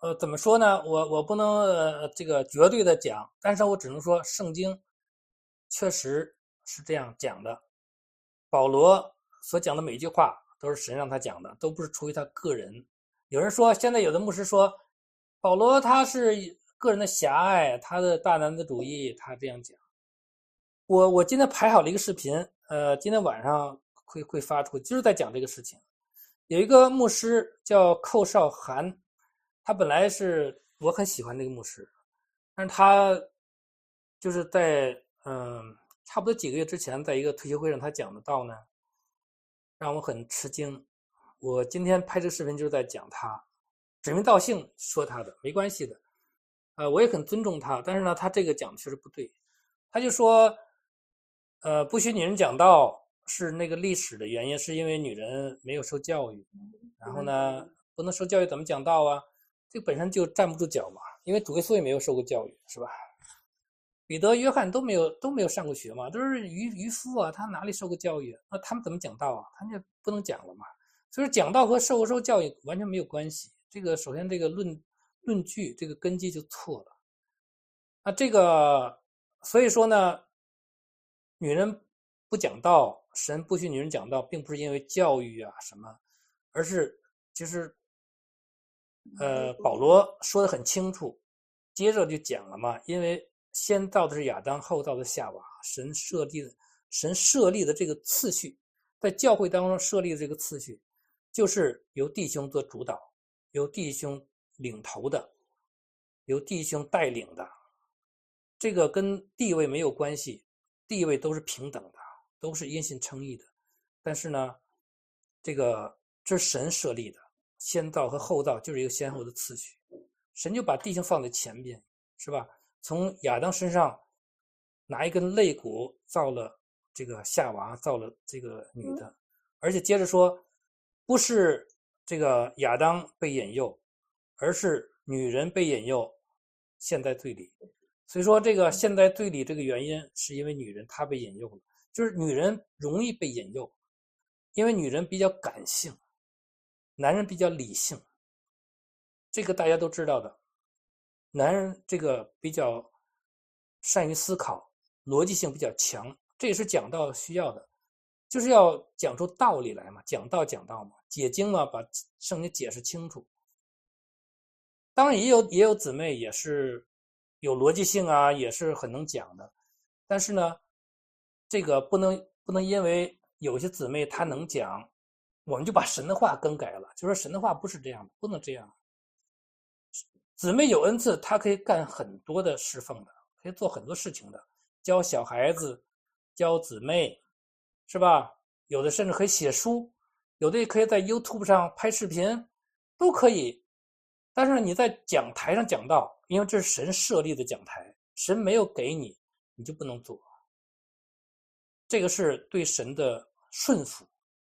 呃，怎么说呢？我我不能呃这个绝对的讲，但是我只能说圣经确实是这样讲的。保罗所讲的每一句话都是神让他讲的，都不是出于他个人。有人说，现在有的牧师说，保罗他是个人的狭隘，他的大男子主义，他这样讲。我我今天排好了一个视频，呃，今天晚上会会发出，就是在讲这个事情。有一个牧师叫寇少涵，他本来是我很喜欢这个牧师，但是他就是在嗯差不多几个月之前，在一个退休会上他讲的道呢，让我很吃惊。我今天拍这个视频就是在讲他，指名道姓说他的，没关系的，呃，我也很尊重他，但是呢，他这个讲的确实不对。他就说，呃，不许女人讲道是那个历史的原因，是因为女人没有受教育，然后呢，不能受教育怎么讲道啊？这个本身就站不住脚嘛，因为主耶稣也没有受过教育，是吧？彼得、约翰都没有都没有上过学嘛，都是渔渔夫啊，他哪里受过教育？那他们怎么讲道啊？他们就不能讲了嘛。所以讲道和受不受教育完全没有关系。这个首先这个论论据这个根基就错了。那这个所以说呢，女人不讲道，神不许女人讲道，并不是因为教育啊什么，而是就是呃保罗说的很清楚，接着就讲了嘛，因为先造的是亚当，后造的夏娃，神设立的神设立的这个次序，在教会当中设立的这个次序，就是由弟兄做主导，由弟兄领头的，由弟兄带领的，这个跟地位没有关系，地位都是平等的，都是因信称义的。但是呢，这个这是神设立的，先造和后造就是一个先后的次序，神就把弟兄放在前边，是吧？从亚当身上拿一根肋骨造了这个夏娃，造了这个女的，而且接着说，不是这个亚当被引诱，而是女人被引诱，陷在罪里。所以说这个陷在罪里这个原因是因为女人她被引诱了，就是女人容易被引诱，因为女人比较感性，男人比较理性，这个大家都知道的。男人这个比较善于思考，逻辑性比较强，这也是讲道需要的，就是要讲出道理来嘛，讲道讲道嘛，解经嘛，把圣经解释清楚。当然也有也有姊妹也是有逻辑性啊，也是很能讲的，但是呢，这个不能不能因为有些姊妹她能讲，我们就把神的话更改了，就说神的话不是这样的，不能这样。姊妹有恩赐，她可以干很多的侍奉的，可以做很多事情的，教小孩子，教姊妹，是吧？有的甚至可以写书，有的也可以在 YouTube 上拍视频，都可以。但是你在讲台上讲道，因为这是神设立的讲台，神没有给你，你就不能做。这个是对神的顺服。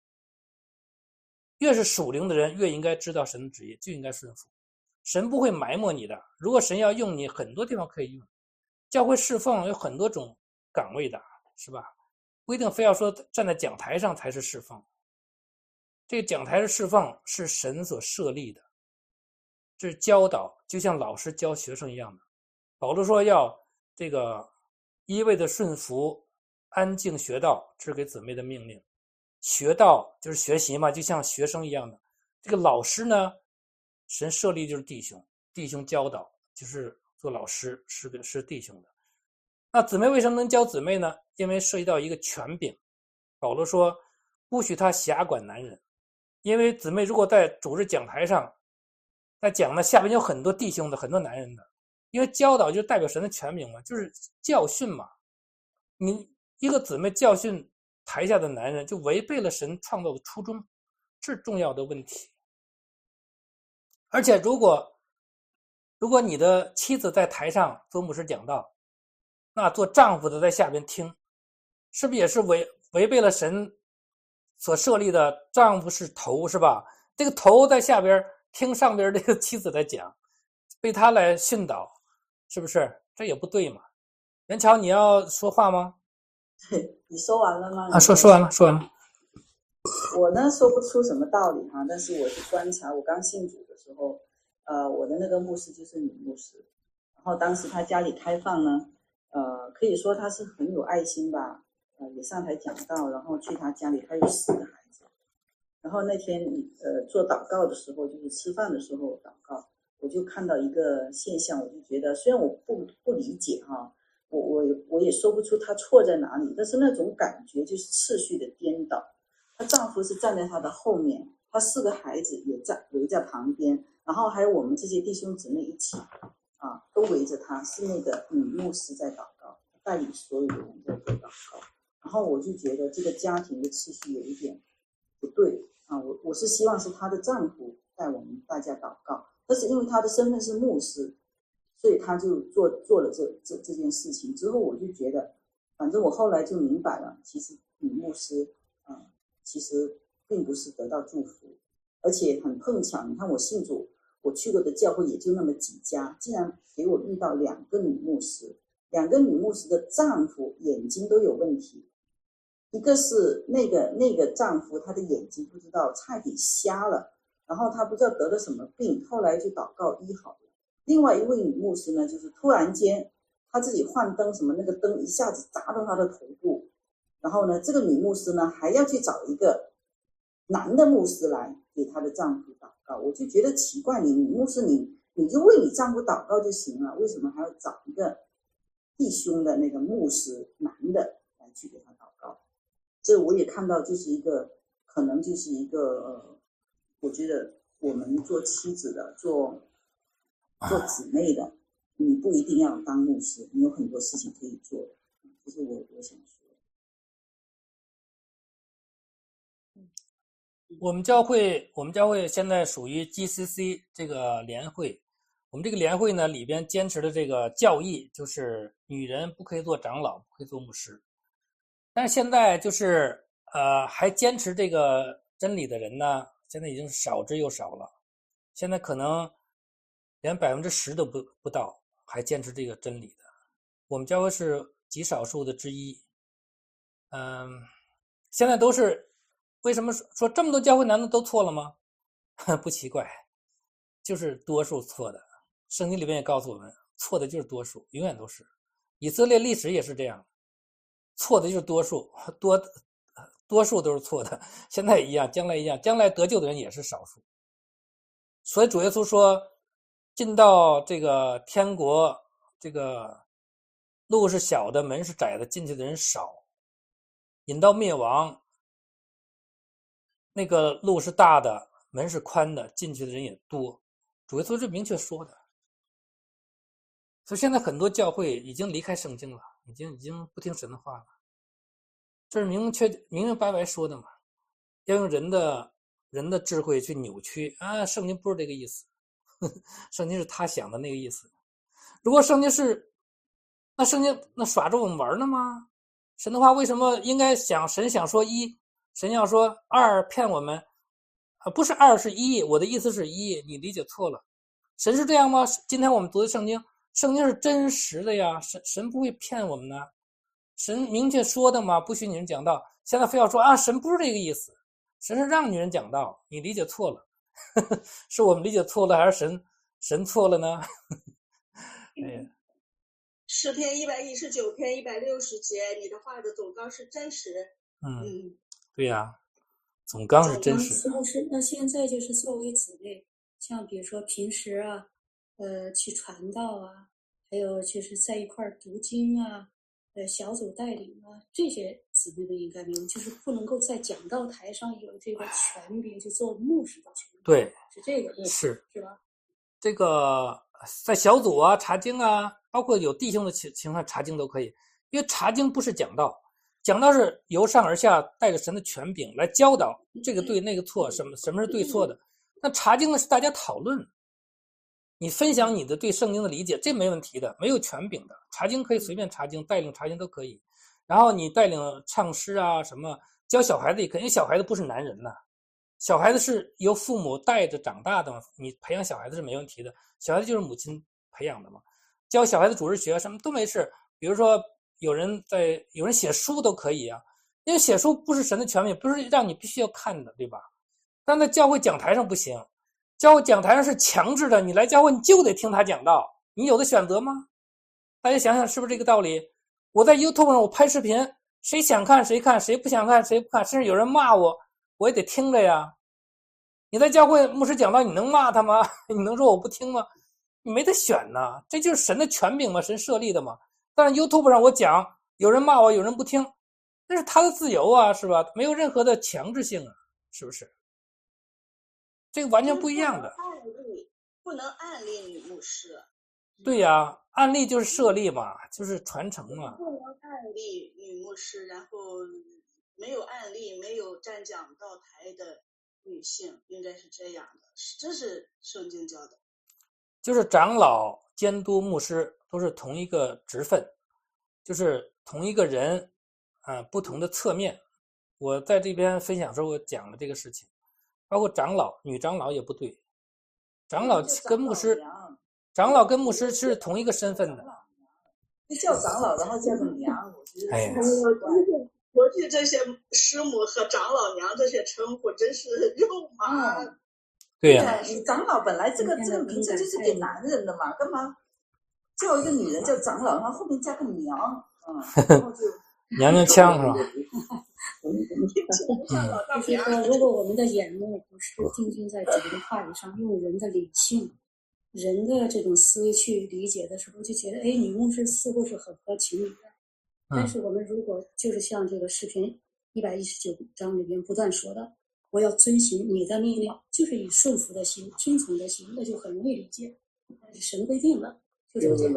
越是属灵的人，越应该知道神的旨意，就应该顺服。神不会埋没你的，如果神要用你，很多地方可以用。教会侍奉有很多种岗位的，是吧？不一定非要说站在讲台上才是侍奉。这个讲台的侍奉是神所设立的，这是教导，就像老师教学生一样的。保罗说要这个一味的顺服，安静学道，这是给姊妹的命令。学道就是学习嘛，就像学生一样的。这个老师呢，神设立就是弟兄，弟兄教导就是做老师，是个是弟兄的。那姊妹为什么能教姊妹呢？因为涉及到一个权柄。保罗说不许他辖管男人，因为姊妹如果在主日讲台上在讲呢，下边有很多弟兄的，很多男人的，因为教导就代表神的权柄嘛，就是教训嘛。你一个姊妹教训台下的男人，就违背了神创造的初衷，这是重要的问题。而且如果如果你的妻子在台上做牧师讲道，那做丈夫的在下边听，是不是也是违违背了神所设立的丈夫是头，是吧？这个头在下边听上边这个妻子在讲，被他来训导，是不是？这也不对嘛。袁乔，你要说话吗？ 你说完了吗？ 啊，说说完了，说完了。 我呢说不出什么道理哈，但是我去观察，我刚信主的时候， 呃，我的那个牧师就是女牧师，然后当时她家里开放呢，呃，可以说她是很有爱心吧，呃，也上台讲道，然后去她家里，她有四个孩子，然后那天呃做祷告的时候，就是吃饭的时候祷告，我就看到一个现象，我就觉得虽然我不不理解哈、啊，我我我也说不出她错在哪里，但是那种感觉就是次序的颠倒。她丈夫是站在她的后面，她四个孩子也在围在旁边，然后还有我们这些弟兄姊妹一起啊，都围着她，是那个女牧师在祷告，带领所有的人在做祷告。然后我就觉得这个家庭的次序有一点不对啊，我我是希望是她的丈夫带我们大家祷告，但是因为她的身份是牧师，所以她就做做了这这这件事情之后，我就觉得，反正我后来就明白了，其实女牧师啊。其实并不是得到祝福，而且很碰巧，你看我信主，我去过的教会也就那么几家，竟然给我遇到两个女牧师，两个女牧师的丈夫眼睛都有问题，一个是那个那个丈夫他的眼睛不知道差点瞎了，然后他不知道得了什么病，后来就祷告医好了。另外一位女牧师呢，就是突然间她自己换灯什么，那个灯一下子砸到她的头部。然后呢，这个女牧师呢还要去找一个男的牧师来给她的丈夫祷告，我就觉得奇怪，你女牧师你你就为你丈夫祷告就行了，为什么还要找一个弟兄的那个牧师男的来去给他祷告？这我也看到，就是一个可能就是一个呃，我觉得我们做妻子的，做做姊妹的，你不一定要当牧师，你有很多事情可以做的，这是我我想说。 我们教会，我们教会现在属于 G C C 这个联会。我们这个联会呢，里边坚持的这个教义就是女人不可以做长老，不可以做牧师。但是现在就是呃，还坚持这个真理的人呢，现在已经少之又少了。现在可能连百分之十都不不到，还坚持这个真理的。我们教会是极少数的之一。嗯，现在都是。为什么说这么多教会难道都错了吗？不奇怪，就是多数错的。圣经里面也告诉我们，错的就是多数，永远都是。以色列历史也是这样，错的就是多数，多多数都是错的。现在也一样，将来一样，将来得救的人也是少数。所以主耶稣说，进到这个天国，这个路是小的，门是窄的，进去的人少；引到灭亡。那个路是大的，门是宽的，进去的人也多。主耶稣是明确说的。所以现在很多教会已经离开圣经了，已经已经不听神的话了。这是明确明明白白说的嘛，要用人的人的智慧去扭曲啊！圣经不是这个意思，呵呵，圣经是他想的那个意思。如果圣经是，那圣经那耍着我们玩呢吗？神的话为什么应该想神想说一？神要说二骗我们，啊，不是二是一，我的意思是一，你理解错了。神是这样吗？今天我们读的圣经，圣经是真实的呀，神神不会骗我们的，神明确说的嘛，不许女人讲道。现在非要说啊，神不是这个意思，神是让女人讲道，你理解错了，呵呵，是我们理解错了，还是神神错了呢？哎， 诗篇一百一十九篇一百六十节，你的话的总纲是真实。 嗯。 嗯对呀、啊，总纲是真实的。 是不是？那现在就是作为姊妹，像比如说平时啊，呃，去传道啊，还有就是在一块儿读经啊，呃，小组带领啊，这些姊妹们应该没有，就是不能够在讲道台上有这个权柄去做牧师的权柄。 对， 是这个， 是是吧？ 这个在小组啊、查经啊，包括有弟兄的情情况查经都可以，因为查经不是讲道。讲到是由上而下带着神的权柄来教导这个对那个错，什么什么是对错的。那查经呢是大家讨论，你分享你的对圣经的理解，这没问题的，没有权柄的。查经可以随便查经，带领查经都可以。然后你带领唱诗啊，什么教小孩子也可以，因为小孩子不是男人呐，小孩子是由父母带着长大的嘛，你培养小孩子是没问题的，小孩子就是母亲培养的嘛。教小孩子主日学什么都没事，比如说。有人在有人写书都可以啊，因为写书不是神的权柄，不是让你必须要看的，对吧？但在教会讲台上不行， 教会讲台上是强制的，你来教会你就得听他讲道，你有的选择吗？大家想想是不是这个道理？我在 YouTube 上我拍视频，谁想看谁看，谁不想看谁不看，甚至有人骂我，我也得听着呀。你在教会牧师讲道，你能骂他吗？你能说我不听吗？你没得选呐，这就是神的权柄嘛，神设立的嘛。但是 YouTube 上我讲，有人骂我，有人不听，那是他的自由啊，是吧？没有任何的强制性啊，是不是？这个完全不一样的。 案例不能案例女牧师。 对呀，案例就是设立嘛，就是传承嘛。 不能案例女牧师，然后没有案例，没有站讲道台的女性，应该是这样的，这是圣经教的。 就是长老、监督、牧师都是同一个职分，就是同一个人，啊、呃，不同的侧面。我在这边分享的时候，我讲了这个事情，包括长老、女长老也不对，长老跟牧师，长老跟牧师是同一个身份的。 就叫长老，然后叫个娘，我觉得哎呀， 过去这些师母和长老娘这些称呼真是肉麻。 嗯对呀、啊， 你长老本来这个这个名字就是给男人的嘛，干嘛叫一个女人叫长老，然后后面加个娘，嗯，然后就娘娘腔是吧？ 就是说，如果我们的眼目不是定睛在主的话语上，用人的理性、人的这种思维去理解的时候，就觉得，哎，女牧师似乎是很合情理的。但是我们如果就是像这个诗篇一百一十九章里面不断说的，我要遵行你的命令，就是以顺服的心、听从的心，那就很容易理解。但是神规定了，就是这样。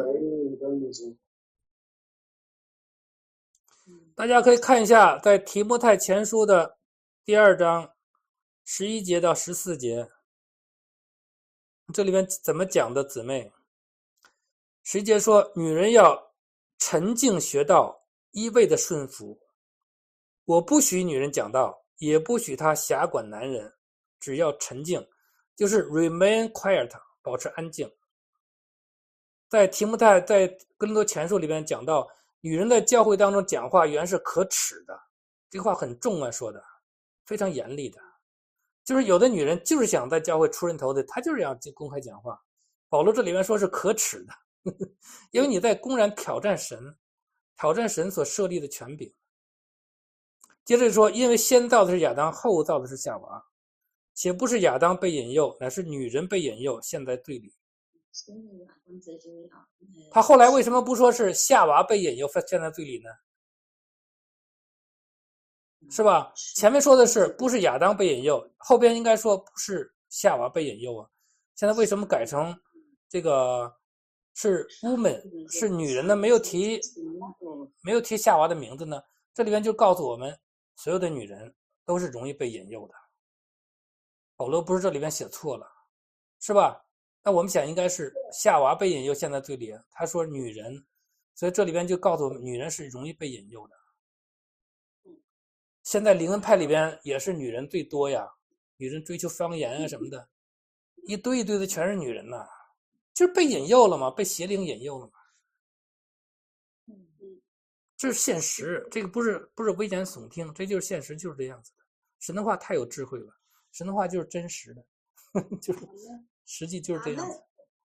大家可以看一下，在提摩太前书的第二章十一节到十四节，这里面怎么讲的？姊妹，十一节说，女人要沉静学道，一味的顺服。我不许女人讲道，也不许她辖管男人，只要沉静，就是 remain quiet， 保持安静。在提摩太在哥林多前书里边讲到，女人在教会当中讲话原是可耻的，这个话很重啊，说的非常严厉的。就是有的女人就是想在教会出人头的，她就是要公开讲话。保罗这里面说是可耻的，呵呵，因为你在公然挑战神，挑战神所设立的权柄。接着说，因为先造的是亚当，后造的是夏娃，且不是亚当被引诱，乃是女人被引诱，陷在罪里。他后来为什么不说是夏娃被引诱陷在罪里呢？是吧？前面说的是不是亚当被引诱，后边应该说不是夏娃被引诱啊。现在为什么改成这个是 woman 是女人呢？没有提没有提夏娃的名字呢？这里边就告诉我们，所有的女人都是容易被引诱的。保罗不是这里边写错了，是吧？那我们想应该是夏娃被引诱陷在罪里，他说女人，所以这里边就告诉我们，女人是容易被引诱的。现在灵恩派里边也是女人最多呀，女人追求方言啊什么的，一堆一堆的全是女人呐、啊，就是被引诱了嘛，被邪灵引诱了嘛。这是现实，这个不是不是危言耸听，这就是现实，就是这样子的。神的话太有智慧了，神的话就是真实的，就是实际就是这样子。